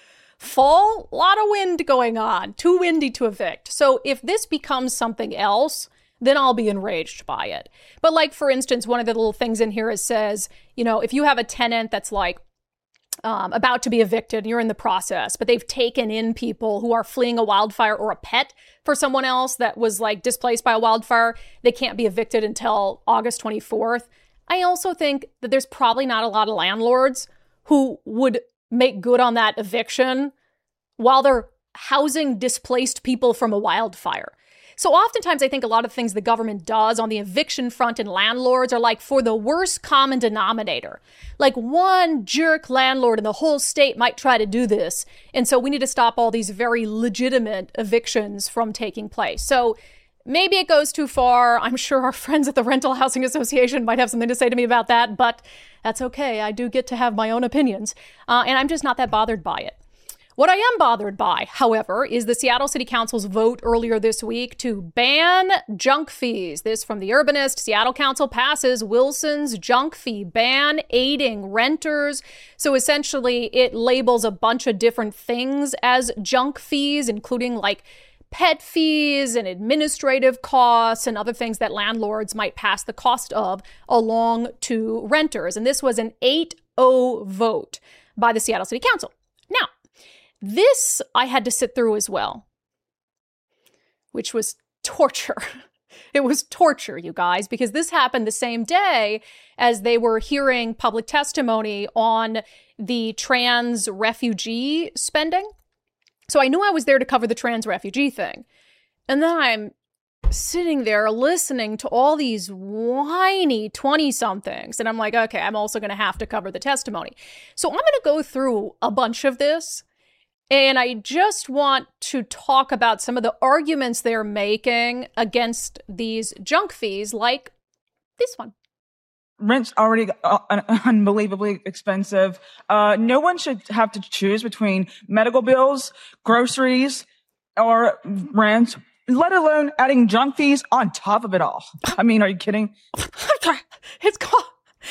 Fall, a lot of wind going on. Too windy to evict. So if this becomes something else, then I'll be enraged by it. But like, for instance, one of the little things in here is says, you know, if you have a tenant that's like um, about to be evicted and you're in the process, but they've taken in people who are fleeing a wildfire or a pet for someone else that was like displaced by a wildfire, they can't be evicted until August twenty-fourth. I also think that there's probably not a lot of landlords who would make good on that eviction while they're housing displaced people from a wildfire. So oftentimes I think a lot of things the government does on the eviction front and landlords are like for the worst common denominator. Like one jerk landlord in the whole state might try to do this. And so we need to stop all these very legitimate evictions from taking place. So maybe it goes too far. I'm sure our friends at the Rental Housing Association might have something to say to me about that, but that's okay. I do get to have my own opinions. Uh, and I'm just not that bothered by it. What I am bothered by, however, is the Seattle City Council's vote earlier this week to ban junk fees. This from The Urbanist. Seattle Council passes Wilson's junk fee ban, aiding renters. So essentially, it labels a bunch of different things as junk fees, including like pet fees and administrative costs and other things that landlords might pass the cost of along to renters. And this was an eight oh vote by the Seattle City Council. Now, this I had to sit through as well, which was torture. It was torture, you guys, because this happened the same day as they were hearing public testimony on the trans refugee spending. So I knew I was there to cover the trans refugee thing. And then I'm sitting there listening to all these whiny twenty-somethings. And I'm like, okay, I'm also going to have to cover the testimony. So I'm going to go through a bunch of this. And I just want to talk about some of the arguments they're making against these junk fees, like this one. Rent's already uh, unbelievably expensive. Uh, no one should have to choose between medical bills, groceries, or rent, let alone adding junk fees on top of it all. I mean, are you kidding? It's called,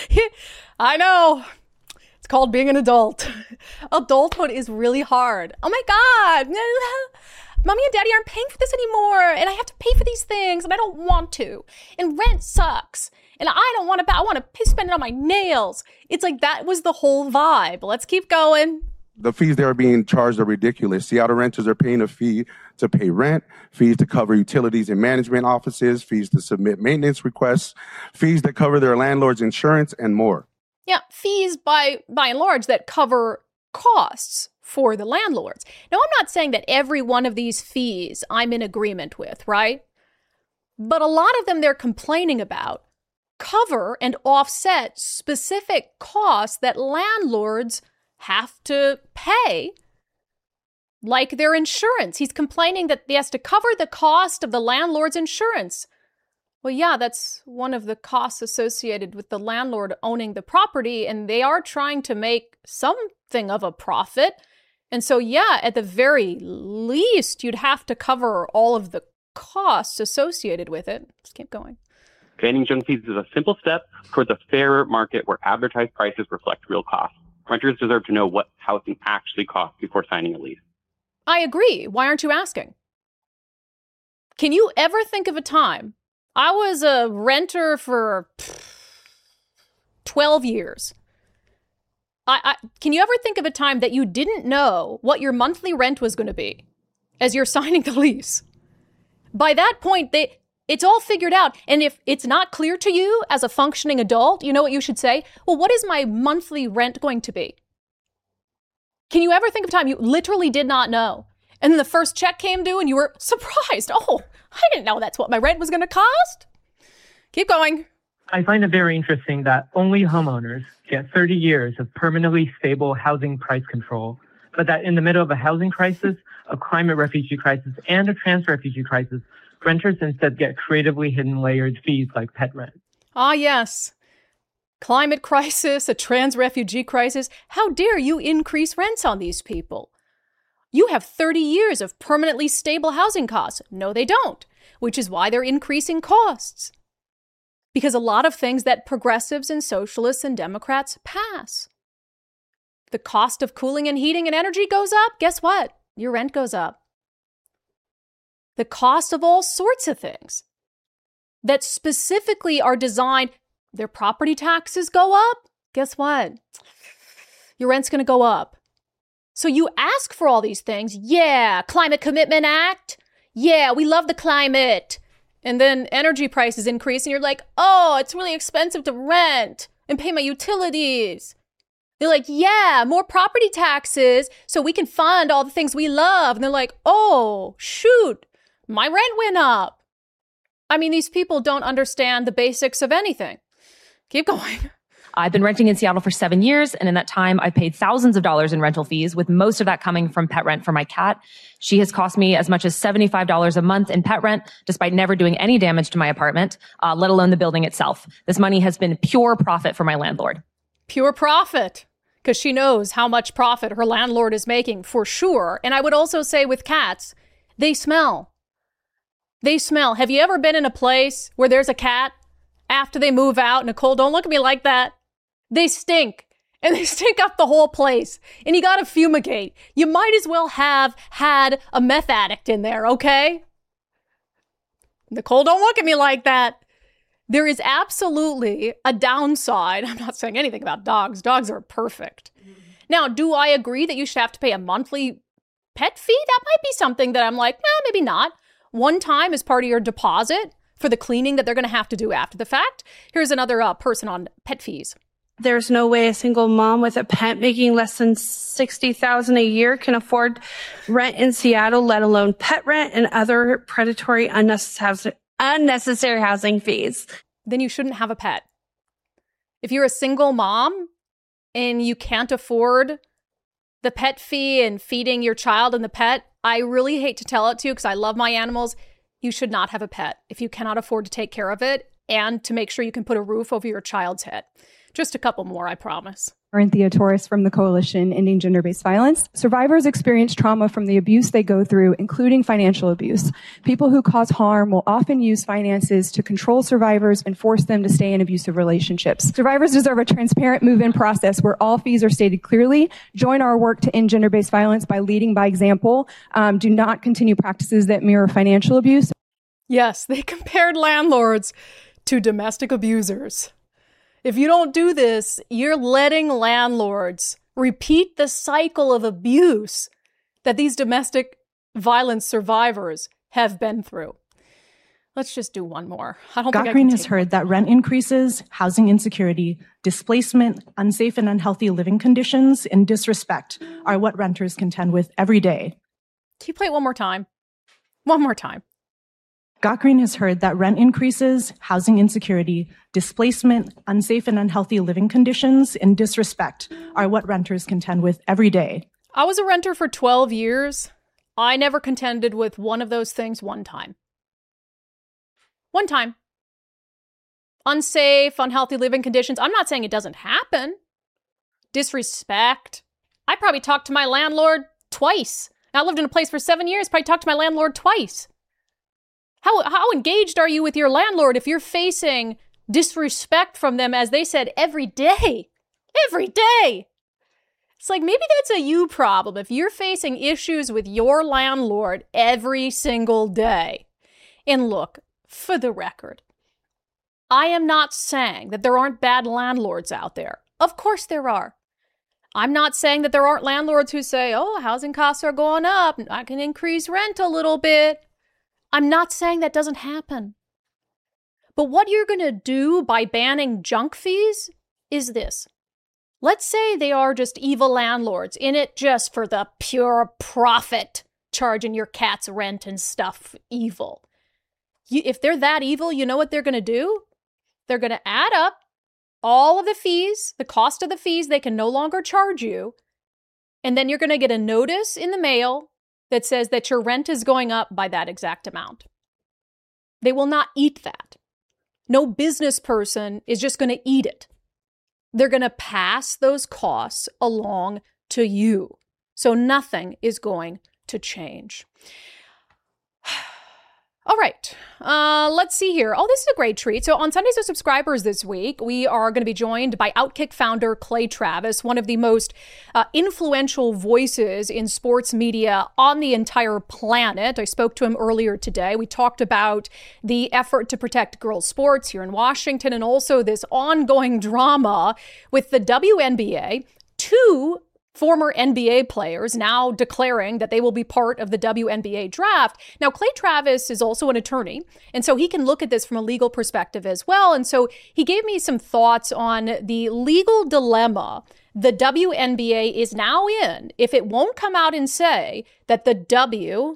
I know. It's called being an adult. Adulthood is really hard. Oh my God. Mommy and Daddy aren't paying for this anymore. And I have to pay for these things and I don't want to. And rent sucks. And I don't want to, I want to spend it on my nails. It's like that was the whole vibe. Let's keep going. The fees that are being charged are ridiculous. Seattle renters are paying a fee to pay rent, fees to cover utilities in management offices, fees to submit maintenance requests, fees that cover their landlord's insurance, and more. Yeah, fees by, by and large that cover costs for the landlords. Now, I'm not saying that every one of these fees I'm in agreement with, right? But a lot of them they're complaining about cover and offset specific costs that landlords have to pay, like their insurance. He's complaining that he has to cover the cost of the landlord's insurance. Well, yeah, that's one of the costs associated with the landlord owning the property, and they are trying to make something of a profit. And so, yeah, at the very least, you'd have to cover all of the costs associated with it. Let's keep going. Banning junk fees is a simple step towards a fairer market where advertised prices reflect real costs. Renters deserve to know what housing actually costs before signing a lease. I agree. Why aren't you asking? Can you ever think of a time? I was a renter for twelve years. I, I, can you ever think of a time that you didn't know what your monthly rent was going to be as you're signing the lease? By that point, they it's all figured out. And if it's not clear to you as a functioning adult, you know what you should say? Well, what is my monthly rent going to be? Can you ever think of a time you literally did not know? And then the first check came due and you were surprised. Oh, I didn't know that's what my rent was going to cost. Keep going. I find it very interesting that only homeowners get thirty years of permanently stable housing price control, but that in the middle of a housing crisis, a climate refugee crisis, and a trans refugee crisis, renters instead get creatively hidden layered fees like pet rent. Ah, yes. Climate crisis, a trans refugee crisis. How dare you increase rents on these people? You have thirty years of permanently stable housing costs. No, they don't, which is why they're increasing costs. Because a lot of things that progressives and socialists and Democrats pass. The cost of cooling and heating and energy goes up. Guess what? Your rent goes up. The cost of all sorts of things that specifically are designed, their property taxes go up. Guess what? Your rent's going to go up. So you ask for all these things. Yeah, Climate Commitment Act. Yeah, we love the climate. And then energy prices increase and you're like, oh, it's really expensive to rent and pay my utilities. They're like, yeah, more property taxes so we can fund all the things we love. And they're like, oh, shoot, my rent went up. I mean, these people don't understand the basics of anything. Keep going. I've been renting in Seattle for seven years, and in that time, I've paid thousands of dollars in rental fees, with most of that coming from pet rent for my cat. She has cost me as much as seventy-five dollars a month in pet rent, despite never doing any damage to my apartment, uh, let alone the building itself. This money has been pure profit for my landlord. Pure profit, because she knows how much profit her landlord is making, for sure. And I would also say with cats, they smell. They smell. Have you ever been in a place where there's a cat after they move out? Nicole, don't look at me like that. They stink, and they stink up the whole place, and you gotta fumigate. You might as well have had a meth addict in there, okay? Nicole, don't look at me like that. There is absolutely a downside. I'm not saying anything about dogs. Dogs are perfect. Mm-hmm. Now, do I agree that you should have to pay a monthly pet fee? That might be something that I'm like, eh, maybe not. One time as part of your deposit for the cleaning that they're gonna have to do after the fact. Here's another uh, person on pet fees. There's no way a single mom with a pet making less than sixty thousand dollars a year can afford rent in Seattle, let alone pet rent and other predatory unnecessary unnecessary housing fees. Then you shouldn't have a pet. If you're a single mom and you can't afford the pet fee and feeding your child and the pet, I really hate to tell it to you because I love my animals. You should not have a pet if you cannot afford to take care of it and to make sure you can put a roof over your child's head. Just a couple more, I promise. Cynthia Torres from the Coalition Ending Gender-Based Violence. Survivors experience trauma from the abuse they go through, including financial abuse. People who cause harm will often use finances to control survivors and force them to stay in abusive relationships. Survivors deserve a transparent move-in process where all fees are stated clearly. Join our work to end gender-based violence by leading by example. Um, do not continue practices that mirror financial abuse. Yes, they compared landlords to domestic abusers. If you don't do this, you're letting landlords repeat the cycle of abuse that these domestic violence survivors have been through. Let's just do one more. I don't Scott think I Green can has take heard that rent increases, housing insecurity, displacement, unsafe and unhealthy living conditions, and disrespect are what renters contend with every day. Can you play it one more time? One more time. Scott Green has heard that rent increases, housing insecurity, displacement, unsafe and unhealthy living conditions, and disrespect are what renters contend with every day. I was a renter for twelve years. I never contended with one of those things one time. One time. Unsafe, unhealthy living conditions. I'm not saying it doesn't happen. Disrespect. I probably talked to my landlord twice. I lived in a place for seven years, probably talked to my landlord twice. How how engaged are you with your landlord if you're facing disrespect from them, as they said, every day? Every day! It's like, maybe that's a you problem if you're facing issues with your landlord every single day. And look, for the record, I am not saying that there aren't bad landlords out there. Of course there are. I'm not saying that there aren't landlords who say, oh, housing costs are going up, I can increase rent a little bit. I'm not saying that doesn't happen. But what you're going to do by banning junk fees is this. Let's say they are just evil landlords in it just for the pure profit, charging your cats rent and stuff evil. You, if they're that evil, you know what they're going to do? They're going to add up all of the fees, the cost of the fees they can no longer charge you, and then you're going to get a notice in the mail that says that your rent is going up by that exact amount. They will not eat that. No business person is just going to eat it. They're going to pass those costs along to you. So nothing is going to change. All right, uh, let's see here. Oh, this is a great treat. So on Sundays with Subscribers this week, we are going to be joined by Outkick founder Clay Travis, one of the most uh, influential voices in sports media on the entire planet. I spoke to him earlier today. We talked about the effort to protect girls' sports here in Washington and also this ongoing drama with the W N B A. Two former N B A players now declaring that they will be part of the W N B A draft. Now, Clay Travis is also an attorney, and so he can look at this from a legal perspective as well. And so he gave me some thoughts on the legal dilemma the W N B A is now in if it won't come out and say that the W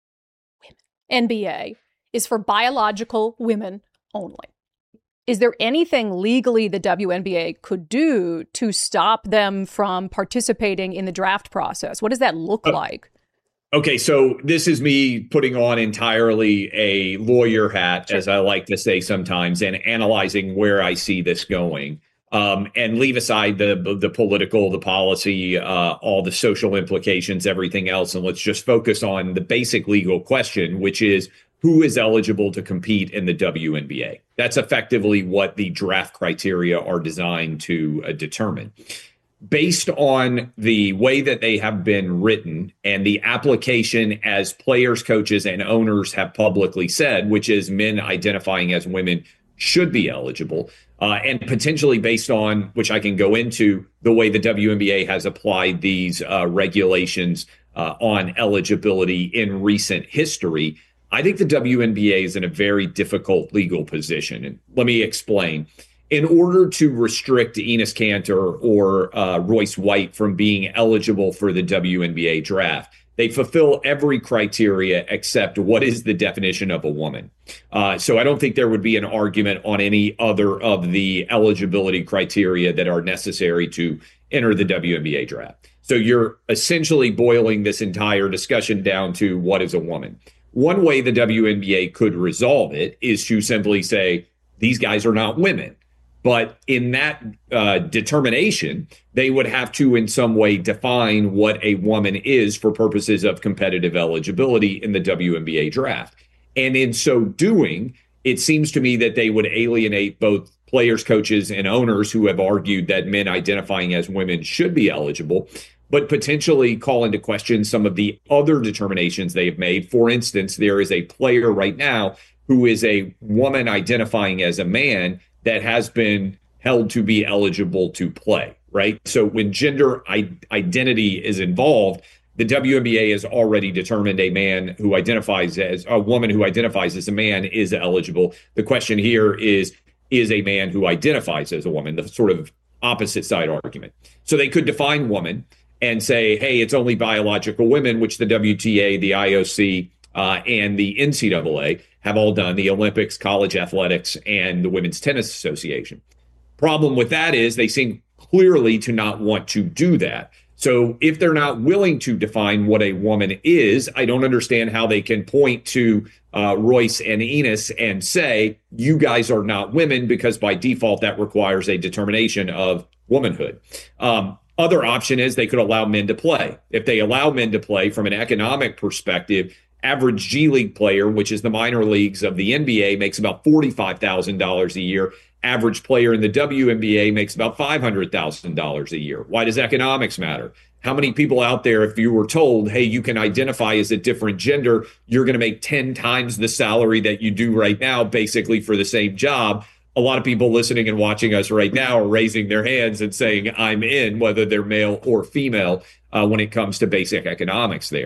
N B A is for biological women only. Is there anything legally the W N B A could do to stop them from participating in the draft process? What does that look uh, like? Okay, so this is me putting on entirely a lawyer hat, sure. as I like to say sometimes, and analyzing where I see this going. Um, and leave aside the the political, the policy, uh, all the social implications, everything else, and let's just focus on the basic legal question, which is, who is eligible to compete in the W N B A? That's effectively what the draft criteria are designed to uh, determine. Based on the way that they have been written and the application as players, coaches, and owners have publicly said, which is men identifying as women should be eligible, uh, and potentially based on, which I can go into, the way the W N B A has applied these uh, regulations uh, on eligibility in recent history, I think the W N B A is in a very difficult legal position. And let me explain. In order to restrict Enes Kanter or uh, Royce White from being eligible for the W N B A draft, they fulfill every criteria except what is the definition of a woman. Uh, so I don't think there would be an argument on any other of the eligibility criteria that are necessary to enter the W N B A draft. So you're essentially boiling this entire discussion down to what is a woman. One way the W N B A could resolve it is to simply say, these guys are not women. But in that uh, determination, they would have to in some way define what a woman is for purposes of competitive eligibility in the W N B A draft. And in so doing, it seems to me that they would alienate both players, coaches, and owners who have argued that men identifying as women should be eligible, but potentially call into question some of the other determinations they have made. For instance, there is a player right now who is a woman identifying as a man that has been held to be eligible to play, right? So when gender I- identity is involved, the W N B A has already determined a man who identifies as a woman who identifies as a man is eligible. The question here is, is a man who identifies as a woman, the sort of opposite side argument. So they could define woman and say, hey, it's only biological women, which the W T A, the I O C, uh, and the N C double A have all done, the Olympics, college athletics, and the Women's Tennis Association. Problem with that is they seem clearly to not want to do that. So if they're not willing to define what a woman is, I don't understand how they can point to uh, Royce and Enes and say, you guys are not women, because by default, that requires a determination of womanhood. Um, other option is they could allow men to play. If they allow men to play from an economic perspective, average G League player, which is the minor leagues of the N B A, makes about forty-five thousand dollars a year. Average player in the W N B A makes about five hundred thousand dollars a year. Why does economics matter? How many people out there, if you were told, hey, you can identify as a different gender, you're going to make ten times the salary that you do right now, basically for the same job? A lot of people listening and watching us right now are raising their hands and saying, I'm in, whether they're male or female, uh, when it comes to basic economics there.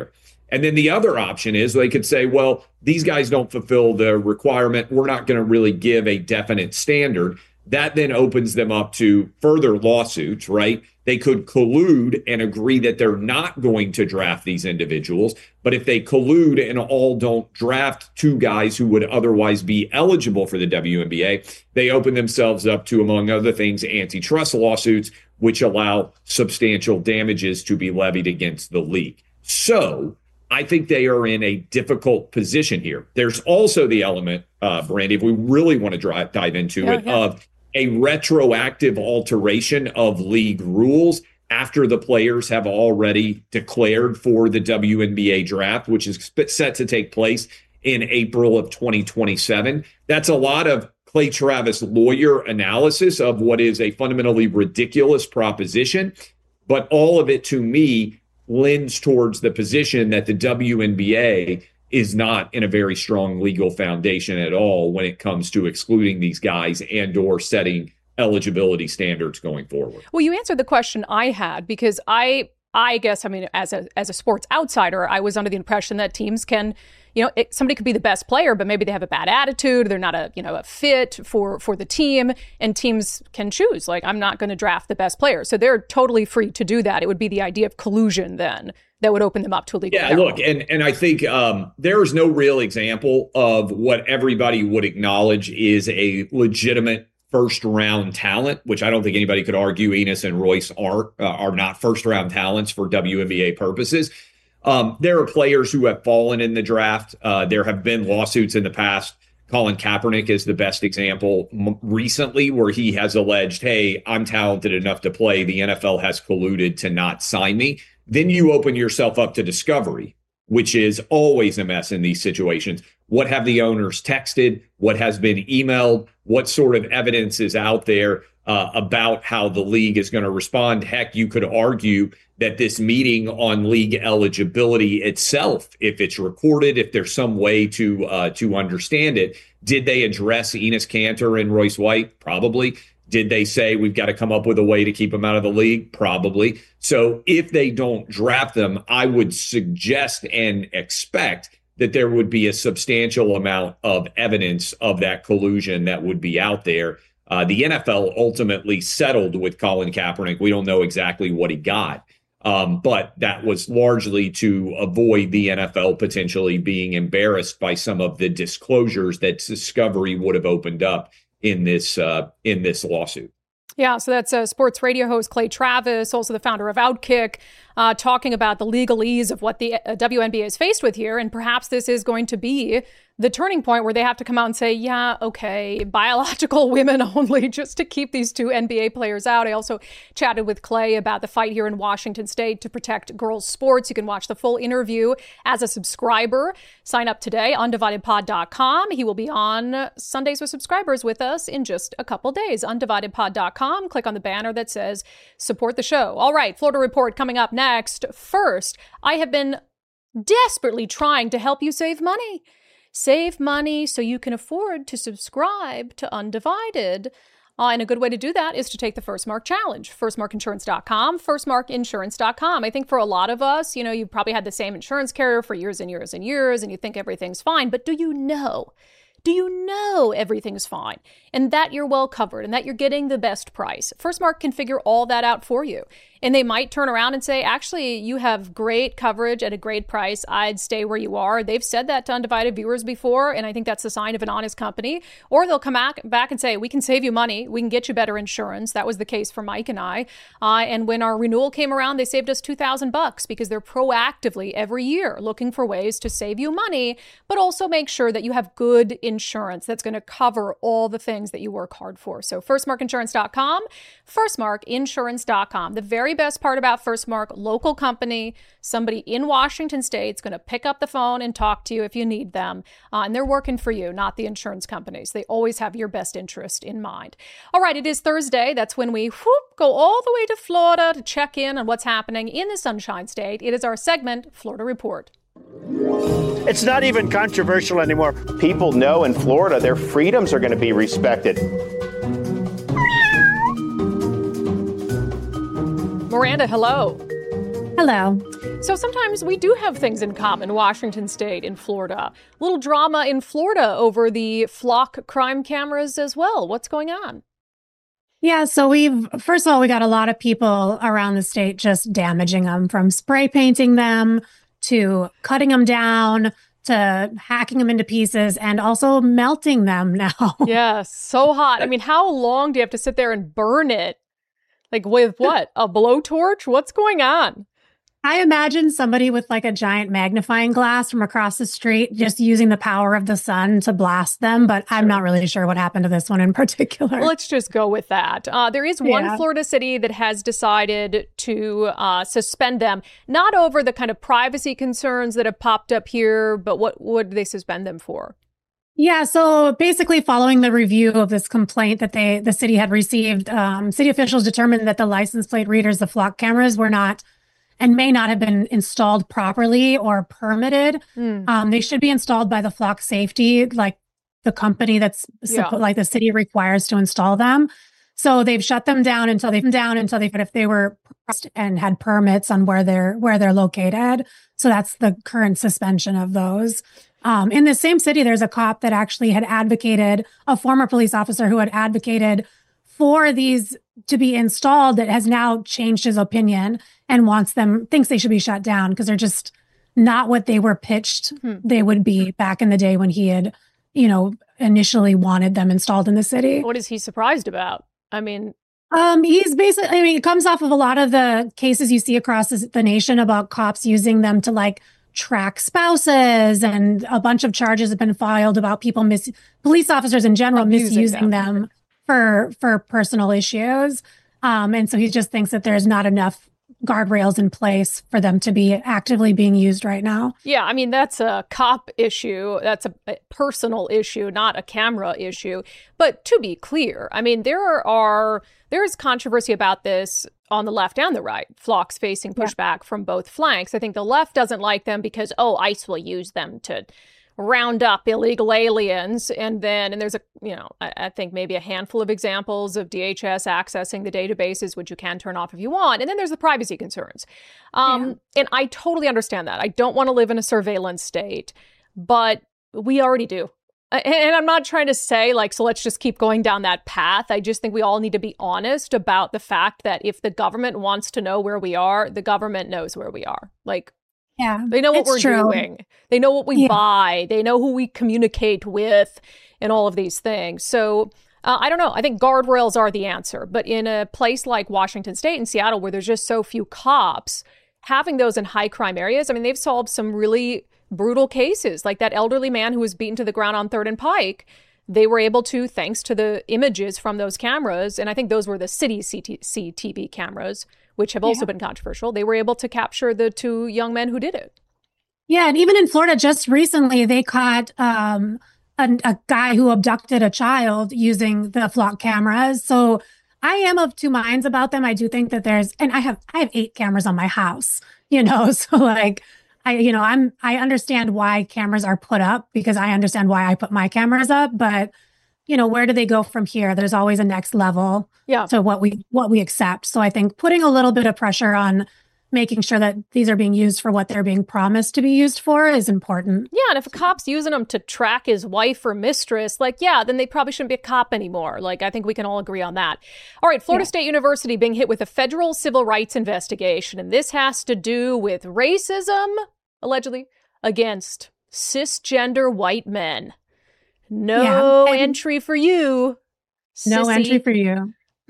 And then the other option is they could say, well, these guys don't fulfill the requirement. We're not going to really give a definite standard. That then opens them up to further lawsuits, right? They could collude and agree that they're not going to draft these individuals. But if they collude and all don't draft two guys who would otherwise be eligible for the W N B A, they open themselves up to, among other things, antitrust lawsuits, which allow substantial damages to be levied against the league. So I think they are in a difficult position here. There's also the element, uh, Brandy, if we really want to drive, dive into yeah, it, yeah. of a retroactive alteration of league rules after the players have already declared for the W N B A draft, which is set to take place in April of twenty twenty-seven. That's a lot of Clay Travis lawyer analysis of what is a fundamentally ridiculous proposition. But all of it, to me, lends towards the position that the W N B A is not in a very strong legal foundation at all when it comes to excluding these guys and or setting eligibility standards going forward. Well, you answered the question I had, because I I guess, I mean, as a as a sports outsider, I was under the impression that teams can, you know, it, somebody could be the best player, but maybe they have a bad attitude. They're not a, you know, a fit for, for the team, and teams can choose, like, I'm not going to draft the best player. So they're totally free to do that. It would be the idea of collusion then that would open them up to a legal Yeah, peril. look, and, and I think um, there is no real example of what everybody would acknowledge is a legitimate first round talent, which I don't think anybody could argue Enos and Royce are, uh, are not first round talents for W N B A purposes. Um, there are players who have fallen in the draft. Uh, there have been lawsuits in the past. Colin Kaepernick is the best example m- recently, where he has alleged, hey, I'm talented enough to play. The N F L has colluded to not sign me. Then you open yourself up to discovery, which is always a mess in these situations. What have the owners texted? What has been emailed? What sort of evidence is out there uh, about how the league is going to respond? Heck, you could argue that this meeting on league eligibility itself, if it's recorded, if there's some way to uh, to understand it, did they address Enos Kanter and Royce White? Probably. Did they say we've got to come up with a way to keep them out of the league? Probably. So if they don't draft them, I would suggest and expect that there would be a substantial amount of evidence of that collusion that would be out there. Uh, the N F L ultimately settled with Colin Kaepernick. We don't know exactly what he got, um, but that was largely to avoid the N F L potentially being embarrassed by some of the disclosures that Discovery would have opened up in this uh, in this lawsuit. Yeah, so that's uh, sports radio host Clay Travis, also the founder of Outkick, uh, talking about the legalese of what the uh, W N B A is faced with here. And perhaps this is going to be the turning point where they have to come out and say, yeah, okay, biological women only, just to keep these two N B A players out. I also chatted with Clay about the fight here in Washington State to protect girls' sports. You can watch the full interview as a subscriber. Sign up today, undivided pod dot com. He will be on Sundays with Subscribers with us in just a couple days. undivided pod dot com. Click on the banner that says support the show. All right, Florida Report coming up next. First, I have been desperately trying to help you save money. Save money so you can afford to subscribe to Undivided. Uh, and a good way to do that is to take the First Mark Challenge. first mark insurance dot com, first mark insurance dot com. I think for a lot of us, you know, you probably had the same insurance carrier for years and years and years, and you think everything's fine. But do you know? Do you know everything's fine and that you're well covered and that you're getting the best price? First Mark can figure all that out for you. And they might turn around and say, actually, you have great coverage at a great price. I'd stay where you are. They've said that to Undivided viewers before, and I think that's a sign of an honest company. Or they'll come back, back and say, we can save you money. We can get you better insurance. That was the case for Mike and I. Uh, and when our renewal came around, they saved us two thousand bucks because they're proactively every year looking for ways to save you money, but also make sure that you have good insurance that's going to cover all the things that you work hard for. So first mark insurance dot com, first mark insurance dot com. The very best part about First Mark, local company, somebody in Washington State is going to pick up the phone and talk to you if you need them. Uh, and they're working for you, not the insurance companies. They always have your best interest in mind. All right, it is Thursday. That's when we whoop, go all the way to Florida to check in on what's happening in the Sunshine State. It is our segment, Florida Report. It's not even controversial anymore. People know in Florida their freedoms are going to be respected. Miranda, hello. Hello. So sometimes we do have things in common, Washington State and Florida. A little drama in Florida over the flock crime cameras as well. What's going on? Yeah, so we've, first of all, we got a lot of people around the state just damaging them, from spray painting them to cutting them down to hacking them into pieces and also melting them now. Yes, so hot. I mean, how long do you have to sit there and burn it? Like with what? A blowtorch? What's going on? I imagine somebody with like a giant magnifying glass from across the street just using the power of the sun to blast them, but I'm not really sure what happened to this one in particular. Let's just go with that. Uh, there is one Yeah. Florida city that has decided to uh, suspend them, not over the kind of privacy concerns that have popped up here, but what would they suspend them for? Yeah, so basically following the review of this complaint that they the city had received, um, city officials determined that the license plate readers, the flock cameras, were not and may not have been installed properly or permitted. Mm. Um, they should be installed by the Flock Safety, like the company that's Yeah. suppo- like the city requires to install them. So they've shut them down until they've down until they if they were pressed and had permits on where they're where they're located. So that's the current suspension of those. Um, in the same city, there's a cop that actually had advocated, a former police officer who had advocated for these to be installed, that has now changed his opinion and wants them, thinks they should be shut down because they're just not what they were pitched Hmm. they would be back in the day when he had, you know, initially wanted them installed in the city. What is he surprised about? I mean, Um, he's basically, I mean, it comes off of a lot of the cases you see across this- the nation about cops using them to like track spouses, and a bunch of charges have been filed about people mis police officers in general Abusing misusing them. them, for for personal issues. Um, and so he just thinks that there's not enough guardrails in place for them to be actively being used right now. yeah, I mean, that's a cop issue. That's a a personal issue, not a camera issue. But to be clear, I mean, there are there is controversy about this on the left and the right. Flocks facing pushback from both flanks. I think the left doesn't like them because, oh, ICE will use them to round up illegal aliens. And then, and there's a, you know, I, I think maybe a handful of examples of D H S accessing the databases, which you can turn off if you want. And then there's the privacy concerns. Um, And I totally understand that. I don't want to live in a surveillance state, but we already do. A- And I'm not trying to say like, so let's just keep going down that path. I just think we all need to be honest about the fact that if the government wants to know where we are, the government knows where we are. Like, Yeah, they know what it's we're true. doing. They know what we Yeah. buy. They know who we communicate with and all of these things. So uh, I don't know. I think guardrails are the answer. But in a place like Washington State and Seattle, where there's just so few cops, having those in high crime areas, I mean, they've solved some really brutal cases, like that elderly man who was beaten to the ground on Third and Pike. They were able to, thanks to the images from those cameras, and I think those were the city C T V cameras, which have also Yeah. been controversial. They were able to capture the two young men who did it. Yeah, and even in Florida, just recently, they caught um, a, a guy who abducted a child using the flock cameras. So I am of two minds about them. I do think that there's, and I have, I have eight cameras on my house, you know, so like, I, you know, I'm, I understand why cameras are put up because I understand why I put my cameras up, but you know, where do they go from here? There's always a next level yeah. to what we, what we accept. So I think putting a little bit of pressure on making sure that these are being used for what they're being promised to be used for is important. Yeah, and if a cop's using them to track his wife or mistress, like, yeah, then they probably shouldn't be a cop anymore. Like, I think we can all agree on that. All right, Florida Yeah. State University being hit with a federal civil rights investigation, and this has to do with racism, allegedly, against cisgender white men. No Yeah, and- entry for you. No sissy. entry for you.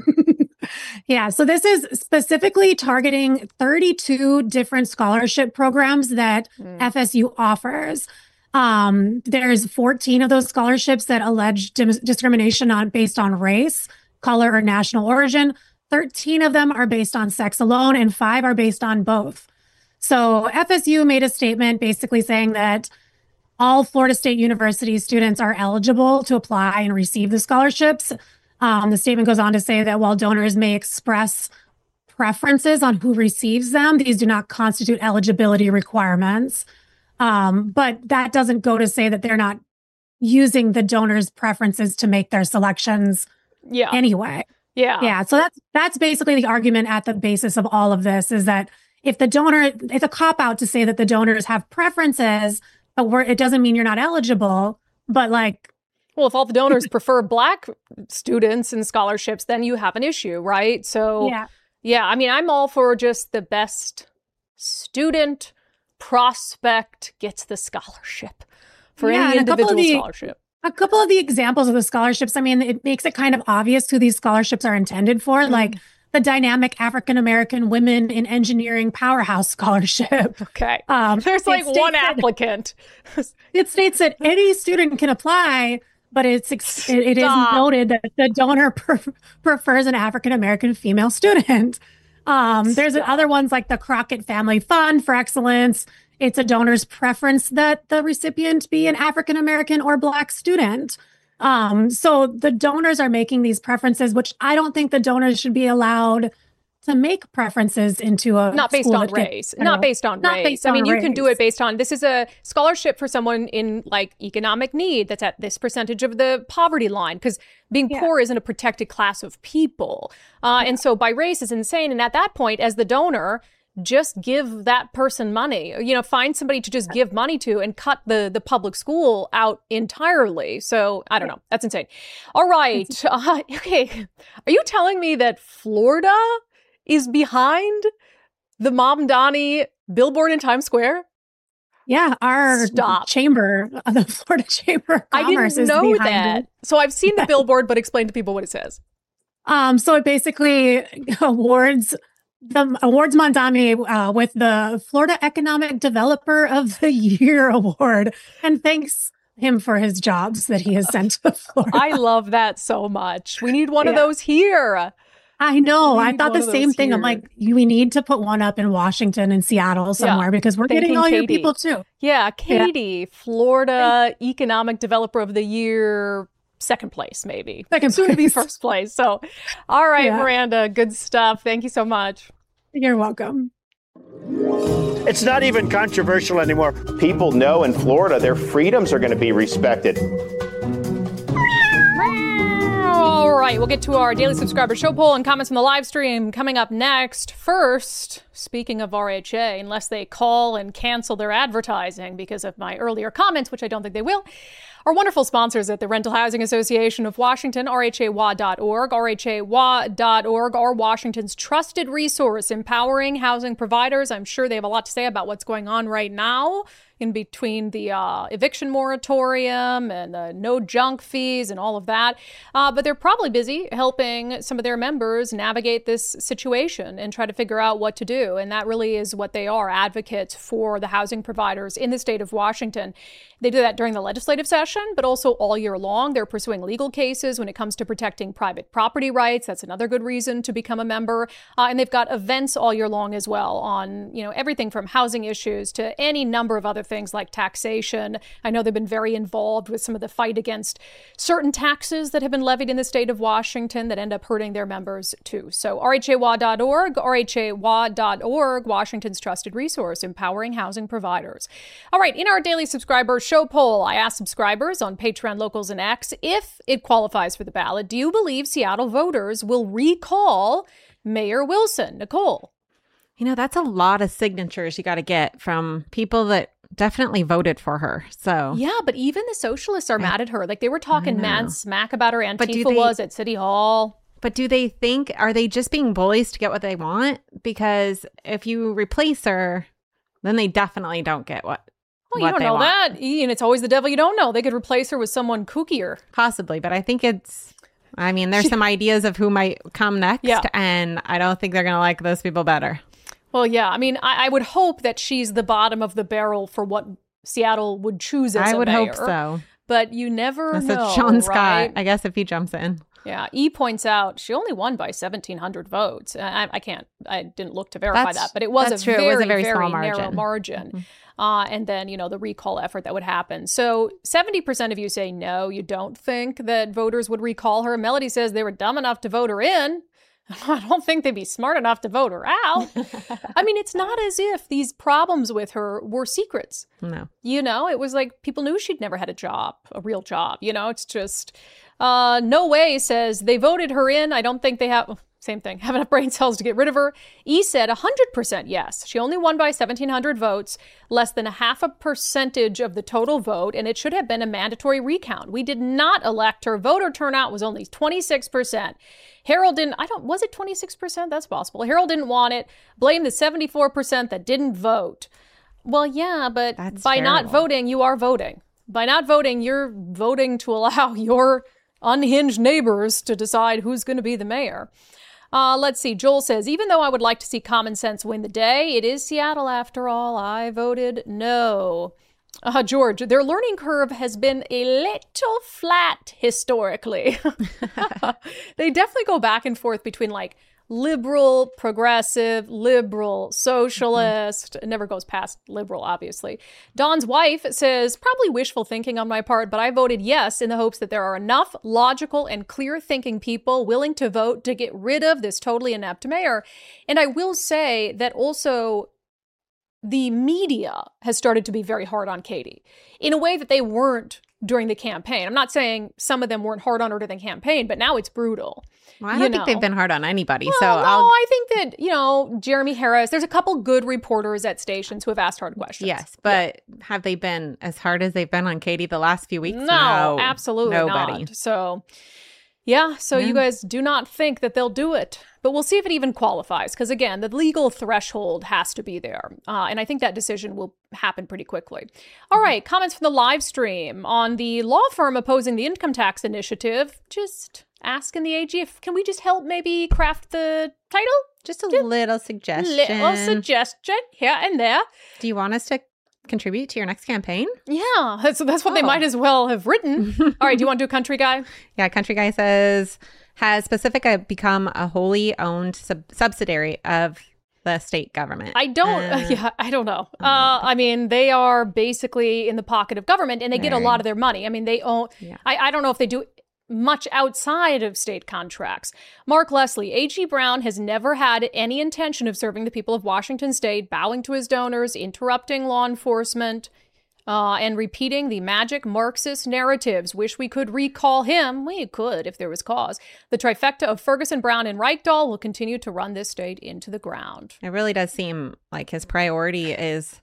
Yeah, so this is specifically targeting thirty-two different scholarship programs that Mm. F S U offers. Um, there's fourteen of those scholarships that allege dim- discrimination on based on race, color, or national origin. thirteen of them are based on sex alone, and five are based on both. So F S U made a statement basically saying that all Florida State University students are eligible to apply and receive the scholarships. Um, the statement goes on to say that while donors may express preferences on who receives them, these do not constitute eligibility requirements. Um, but that doesn't go to say that they're not using the donors' preferences to make their selections Yeah. anyway. Yeah. Yeah. So that's that's basically the argument at the basis of all of this is that if the donor, it's a cop out to say that the donors have preferences, but we're, it doesn't mean you're not eligible. But like, well, if all the donors prefer Black students and scholarships, then you have an issue, right? So, yeah, yeah. I mean, I'm all for just the best student prospect gets the scholarship for yeah, any and a couple individual of the, scholarship. A couple of the examples of the scholarships, I mean, it makes it kind of obvious who these scholarships are intended for, mm-hmm. like the Dynamic African-American Women in Engineering Powerhouse Scholarship. Okay. Um, There's like one applicant. That, it states that any student can apply, but it's it, it is noted that the donor pre- prefers an African-American female student. Um, there's other ones like the Crockett Family Fund for Excellence. It's a donor's preference that the recipient be an African-American or Black student. Um, so the donors are making these preferences, which I don't think the donors should be allowed to make preferences into a not based on race, not based on race. I mean, you can do it based on, this is a scholarship for someone in like economic need that's at this percentage of the poverty line, because being yeah. poor isn't a protected class of people. Uh, yeah. And so by race is insane. And at that point, as the donor, just give that person money, you know, find somebody to just give money to and cut the, the public school out entirely. So I don't know. That's insane. All right. Uh, okay. Are you telling me that Florida is behind the Mamdani billboard in Times Square? Yeah, our Stop. chamber, the Florida Chamber of Commerce, I didn't know is that. It. So I've seen the billboard, but explain to people what it says. Um, so it basically awards the awards Mamdani uh, with the Florida Economic Developer of the Year award, and thanks him for his jobs that he has sent to Florida. I love that so much. We need one yeah. of those here. I know. I thought the same thing. Here. I'm like, we need to put one up in Washington and Seattle somewhere yeah. because we're Thanking getting all Katie. Your people too. Yeah, Katie, yeah. Florida Economic Developer of the Year, second place maybe. Second Soon to be first place. So, all right, yeah. Miranda, good stuff. Thank you so much. You're welcome. It's not even controversial anymore. People know in Florida their freedoms are going to be respected. All right, we'll get to our daily subscriber show poll and comments from the live stream coming up next. First, speaking of R H A, unless they call and cancel their advertising because of my earlier comments, which I don't think they will, our wonderful sponsors at the Rental Housing Association of Washington, R H A W A dot org, R H A W A dot org, are Washington's trusted resource empowering housing providers. I'm sure they have a lot to say about what's going on right now in between the uh, eviction moratorium and the no junk fees and all of that. Uh, but they're probably busy helping some of their members navigate this situation and try to figure out what to do. And that really is what they are, advocates for the housing providers in the state of Washington. They do that during the legislative session, but also all year long. They're pursuing legal cases when it comes to protecting private property rights. That's another good reason to become a member. Uh, and they've got events all year long as well on, you know, everything from housing issues to any number of other things like taxation. I know they've been very involved with some of the fight against certain taxes that have been levied in the state of Washington that end up hurting their members too. So R H A W A dot org, R H A W A dot org, Washington's trusted resource, empowering housing providers. All right, in our daily subscriber show poll, I asked subscribers on Patreon, Locals, and X if it qualifies for the ballot. Do you believe Seattle voters will recall Mayor Wilson? Nicole? You know, that's a lot of signatures you got to get from people that definitely voted for her. So yeah, but even the socialists are mad at her. Like they were talking mad smack about her. Antifa they, was at City Hall. But do they think, are they just being bullies to get what they want? Because if you replace her, then they definitely don't get what Well, you don't know want. that. And it's always the devil you don't know. They could replace her with someone kookier. Possibly, but I think it's, I mean, there's she, some ideas of who might come next, yeah. and I don't think they're going to like those people better. Well, yeah. I mean, I, I would hope that she's the bottom of the barrel for what Seattle would choose as I a would mayor. hope so. But you never That's know, Sean Scott, right? I guess, if he jumps in. Yeah. E points out she only won by seventeen hundred votes. I, I can't, I didn't look to verify that's, that, but it was, a very, it was a very, very small narrow margin. margin. Mm-hmm. Uh, and then, you know, the recall effort that would happen. So seventy percent of you say no, you don't think that voters would recall her. Melody says they were dumb enough to vote her in. I don't think they'd be smart enough to vote her out. I mean, it's not as if these problems with her were secrets. No. You know, it was like people knew she'd never had a job, a real job. You know, it's just, Uh, no way says they voted her in. I don't think they have, same thing, have enough brain cells to get rid of her. E said one hundred percent yes. She only won by seventeen hundred votes, less than a half a percentage of the total vote, and it should have been a mandatory recount. We did not elect her. Voter turnout was only twenty-six percent. Harold didn't, I don't, was it twenty-six percent? That's possible. Harold didn't want it. Blame the seventy-four percent that didn't vote. Well, yeah, but That's by terrible. not voting, you are voting. By not voting, you're voting to allow your unhinged neighbors to decide who's going to be the mayor. Uh, let's see. Joel says, even though I would like to see common sense win the day, it is Seattle after all. I voted no. Uh, George, their learning curve has been a little flat historically. They definitely go back and forth between like liberal, progressive, liberal, socialist. Mm-hmm. It never goes past liberal, obviously. Don's wife says, probably wishful thinking on my part, but I voted yes in the hopes that there are enough logical and clear-thinking people willing to vote to get rid of this totally inept mayor. And I will say that also the media has started to be very hard on Katie in a way that they weren't during the campaign. I'm not saying some of them weren't hard on her during the campaign, but now it's brutal. Well, I don't think know. they've been hard on anybody. Well, so no, I'll... I think that, you know, Jeremy Harris, there's a couple good reporters at stations who have asked hard questions. Yes, but yeah. Have they been as hard as they've been on Katie the last few weeks? No, no absolutely nobody. not. So, yeah, so yeah. you guys do not think that they'll do it. But we'll see if it even qualifies. Because, again, the legal threshold has to be there. Uh, and I think that decision will happen pretty quickly. All right, comments from the live stream on the law firm opposing the income tax initiative. Just asking the A G if, can we just help maybe craft the title? Just a just little suggestion. Little suggestion here and there. Do you want us to contribute to your next campaign? Yeah, that's, that's what oh. they might as well have written. All right, do you want to do Country Guy? Yeah, Country Guy says, has Pacifica become a wholly owned sub- subsidiary of the state government? I don't, uh, uh, yeah, I don't know. Uh, I mean, they are basically in the pocket of government and they get right. a lot of their money. I mean, they own, yeah. I, I don't know if they do much outside of state contracts. Mark Leslie, A G Brown has never had any intention of serving the people of Washington state, bowing to his donors, interrupting law enforcement, uh, and repeating the magic Marxist narratives. Wish we could recall him. We could if there was cause. The trifecta of Ferguson, Brown, and Reichdahl will continue to run this state into the ground. It really does seem like his priority is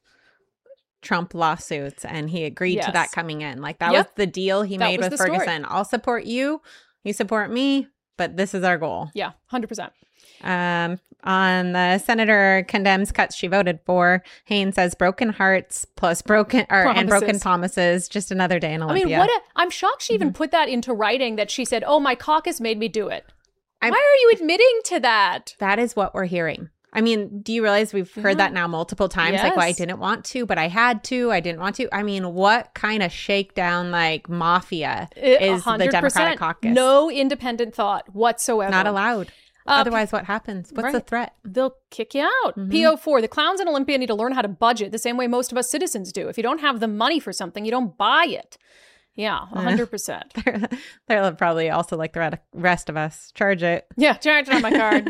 Trump lawsuits, and he agreed yes. to that coming in. Like that yep. was the deal he that made with Ferguson. Story. I'll support you, you support me, but this is our goal. Yeah, one hundred percent. Um, on the senator condemns cuts she voted for, Haynes says broken hearts plus broken or promises. and broken promises. Just another day in Olympia. I mean, what? A, I'm shocked she even mm-hmm. put that into writing. That she said, "Oh, my caucus made me do it." I'm, Why are you admitting to that? That is what we're hearing. I mean, do you realize we've heard yeah. that now multiple times? Yes. Like, well, I didn't want to, but I had to. I didn't want to. I mean, what kind of shakedown, like mafia, it, is the Democratic caucus? No independent thought whatsoever. Not allowed. Uh, Otherwise, what happens? What's right. the threat? They'll kick you out. Mm-hmm. P O four, the clowns in Olympia need to learn how to budget the same way most of us citizens do. If you don't have the money for something, you don't buy it. Yeah, one hundred percent. they're, they're probably also like the rest of us. Charge it. Yeah, charge it on my card.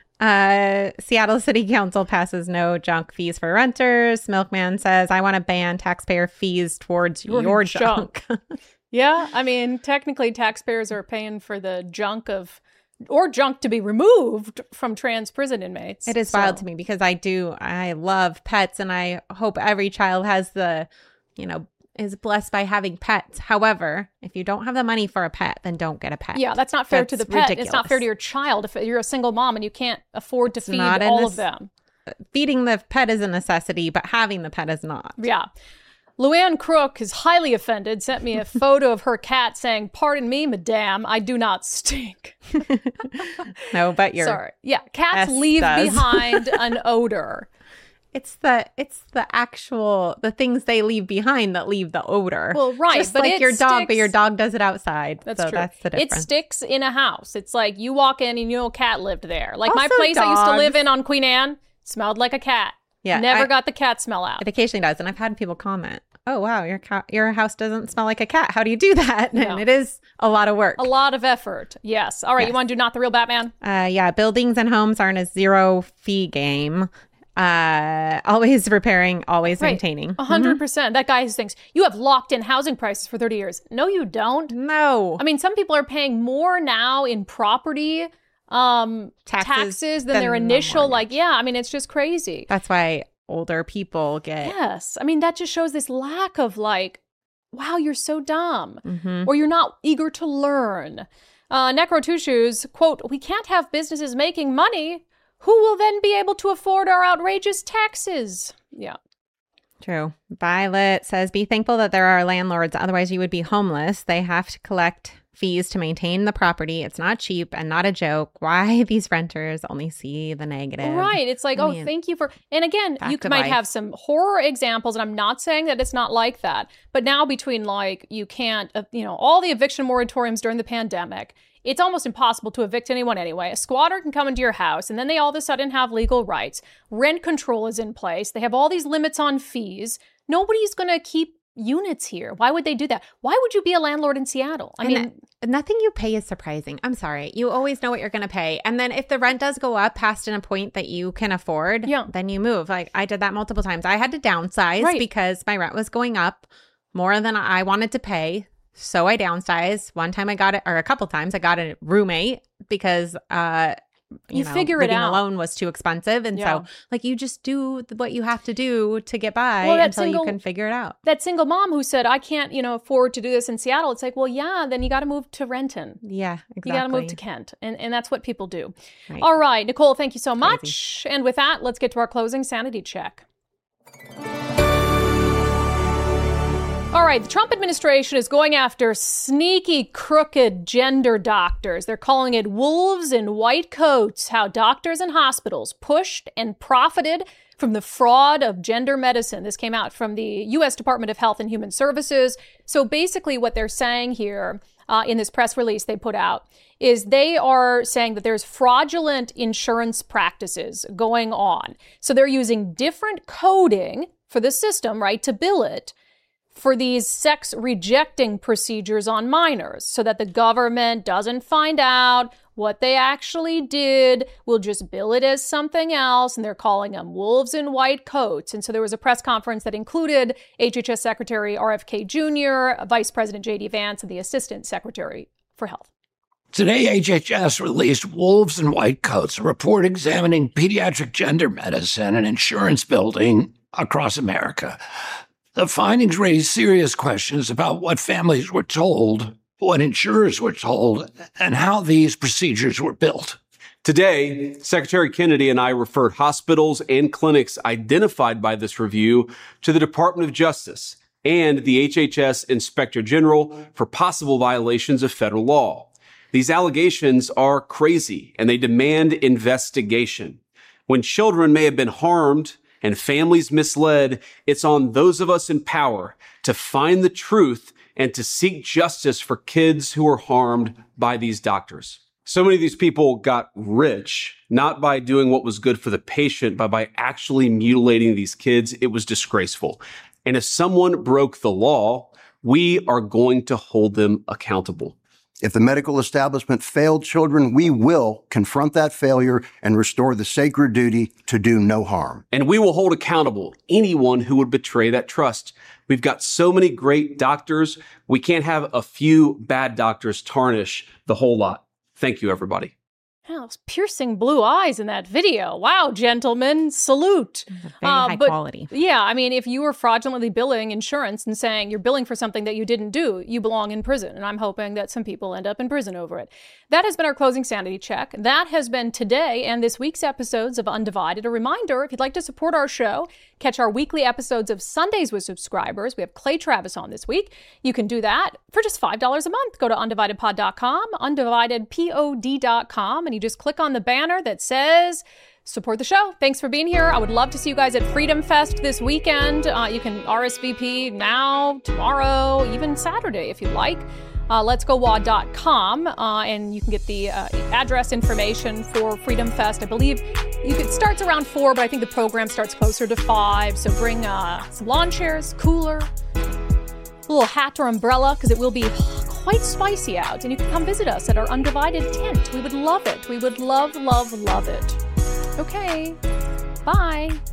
Uh, Seattle City Council passes no junk fees for renters. Milkman says, I want to ban taxpayer fees towards your, your junk. junk. Yeah, I mean, technically taxpayers are paying for the junk of, or junk to be removed from trans prison inmates. It is so. wild to me because I do, I love pets and I hope every child has the, you know, is blessed by having pets. However, if you don't have the money for a pet, then don't get a pet. Yeah, that's not fair that's to the pet. Ridiculous. It's not fair to your child. If you're a single mom and you can't afford to it's feed all this, of them. Feeding the pet is a necessity, but having the pet is not. Yeah. Luann Crook is highly offended, sent me a photo of her cat saying, pardon me, madame, I do not stink. No, but you're... Sorry. Yeah, cats S leave does. behind an odor. It's the it's the actual the things they leave behind that leave the odor. Well, right, just but like it your dog, sticks. but your dog does it outside. That's so true. That's the difference. It sticks in a house. It's like you walk in and you know a cat lived there. Like also my place dogs. I used to live in on Queen Anne smelled like a cat. Yeah, never I, got the cat smell out. It occasionally does, and I've had people comment, "Oh wow, your cat, your house doesn't smell like a cat. How do you do that?" No. And it is a lot of work, a lot of effort. Yes. All right, yes. You want to do Not the Real Batman? Uh, yeah, buildings and homes aren't a zero fee game. Uh, always repairing, always right. maintaining. A hundred percent. That guy who thinks you have locked in housing prices for thirty years. No, you don't. No. I mean, some people are paying more now in property um, taxes, taxes than, than their initial. Like, yeah, I mean, it's just crazy. That's why older people get. Yes. I mean, that just shows this lack of like, wow, you're so dumb. Mm-hmm. Or you're not eager to learn. Uh, Necro Two Shoes, quote, we can't have businesses making money. Who will then be able to afford our outrageous taxes? Yeah. True. Violet says, be thankful that there are landlords. Otherwise, you would be homeless. They have to collect fees to maintain the property. It's not cheap and not a joke. Why these renters only see the negative? Right. It's like, I mean, oh, thank you for... And again, you might life. have some horror examples, and I'm not saying that it's not like that. But now between like, you can't, uh, you know, all the eviction moratoriums during the pandemic, it's almost impossible to evict anyone anyway. A squatter can come into your house, and then they all of a sudden have legal rights. Rent control is in place. They have all these limits on fees. Nobody's going to keep units here. Why would they do that? Why would you be a landlord in Seattle? I and mean, nothing you pay is surprising. I'm sorry. You always know what you're going to pay. And then if the rent does go up past a point that you can afford, yeah. then you move. Like I did that multiple times. I had to downsize right. because my rent was going up more than I wanted to pay. So I downsized. One time I got it, or a couple times I got a roommate because, uh, you, you know, figure living it out. alone was too expensive. And yeah. so like you just do what you have to do to get by well, until single, you can figure it out. That single mom who said, I can't, you know, afford to do this in Seattle. It's like, well, yeah, then you got to move to Renton. Yeah, exactly. You got to move to Kent. And, and that's what people do. Right. All right, Nicole, thank you so much. Crazy. And with that, let's get to our closing sanity check. All right, the Trump administration is going after sneaky, crooked gender doctors. They're calling it wolves in white coats, how doctors and hospitals pushed and profited from the fraud of gender medicine. This came out from the U S Department of Health and Human Services. So basically what they're saying here uh, in this press release they put out is they are saying that there's fraudulent insurance practices going on. So they're using different coding for the system, right, to bill it for these sex rejecting procedures on minors so that the government doesn't find out what they actually did. We'll just bill it as something else. And they're calling them wolves in white coats. And so there was a press conference that included H H S Secretary R F K Junior, Vice President J D Vance, and the Assistant Secretary for Health. Today, H H S released Wolves in White Coats, a report examining pediatric gender medicine and insurance billing across America. The findings raise serious questions about what families were told, what insurers were told, and how these procedures were built. Today, Secretary Kennedy and I referred hospitals and clinics identified by this review to the Department of Justice and the H H S Inspector General for possible violations of federal law. These allegations are crazy and they demand investigation. When children may have been harmed and families misled, it's on those of us in power to find the truth and to seek justice for kids who are harmed by these doctors. So many of these people got rich, not by doing what was good for the patient, but by actually mutilating these kids. It was disgraceful. And if someone broke the law, we are going to hold them accountable. If the medical establishment failed children, we will confront that failure and restore the sacred duty to do no harm. And we will hold accountable anyone who would betray that trust. We've got so many great doctors. We can't have a few bad doctors tarnish the whole lot. Thank you, everybody. Oh, piercing blue eyes in that video. Wow, gentlemen, salute. Very uh, high but, quality. Yeah, I mean, if you were fraudulently billing insurance and saying you're billing for something that you didn't do, you belong in prison. And I'm hoping that some people end up in prison over it. That has been our closing sanity check. That has been today and this week's episodes of Undivided. A reminder, if you'd like to support our show, catch our weekly episodes of Sundays with subscribers. We have Clay Travis on this week. You can do that for just five dollars a month. Go to undivided pod dot com, undivided pod dot com, and you just click on the banner that says support the show. Thanks for being here. I would love to see you guys at Freedom Fest this weekend. Uh, you can R S V P now, tomorrow, even Saturday if you'd like. Uh, lets go w a d dot com, uh, and you can get the uh, address information for Freedom Fest. I believe you could, it starts around four, but I think the program starts closer to five. So bring uh, some lawn chairs, cooler, a little hat or umbrella, because it will be quite spicy out. And you can come visit us at our Undivided tent. We would love it. We would love, love, love it. Okay. Bye.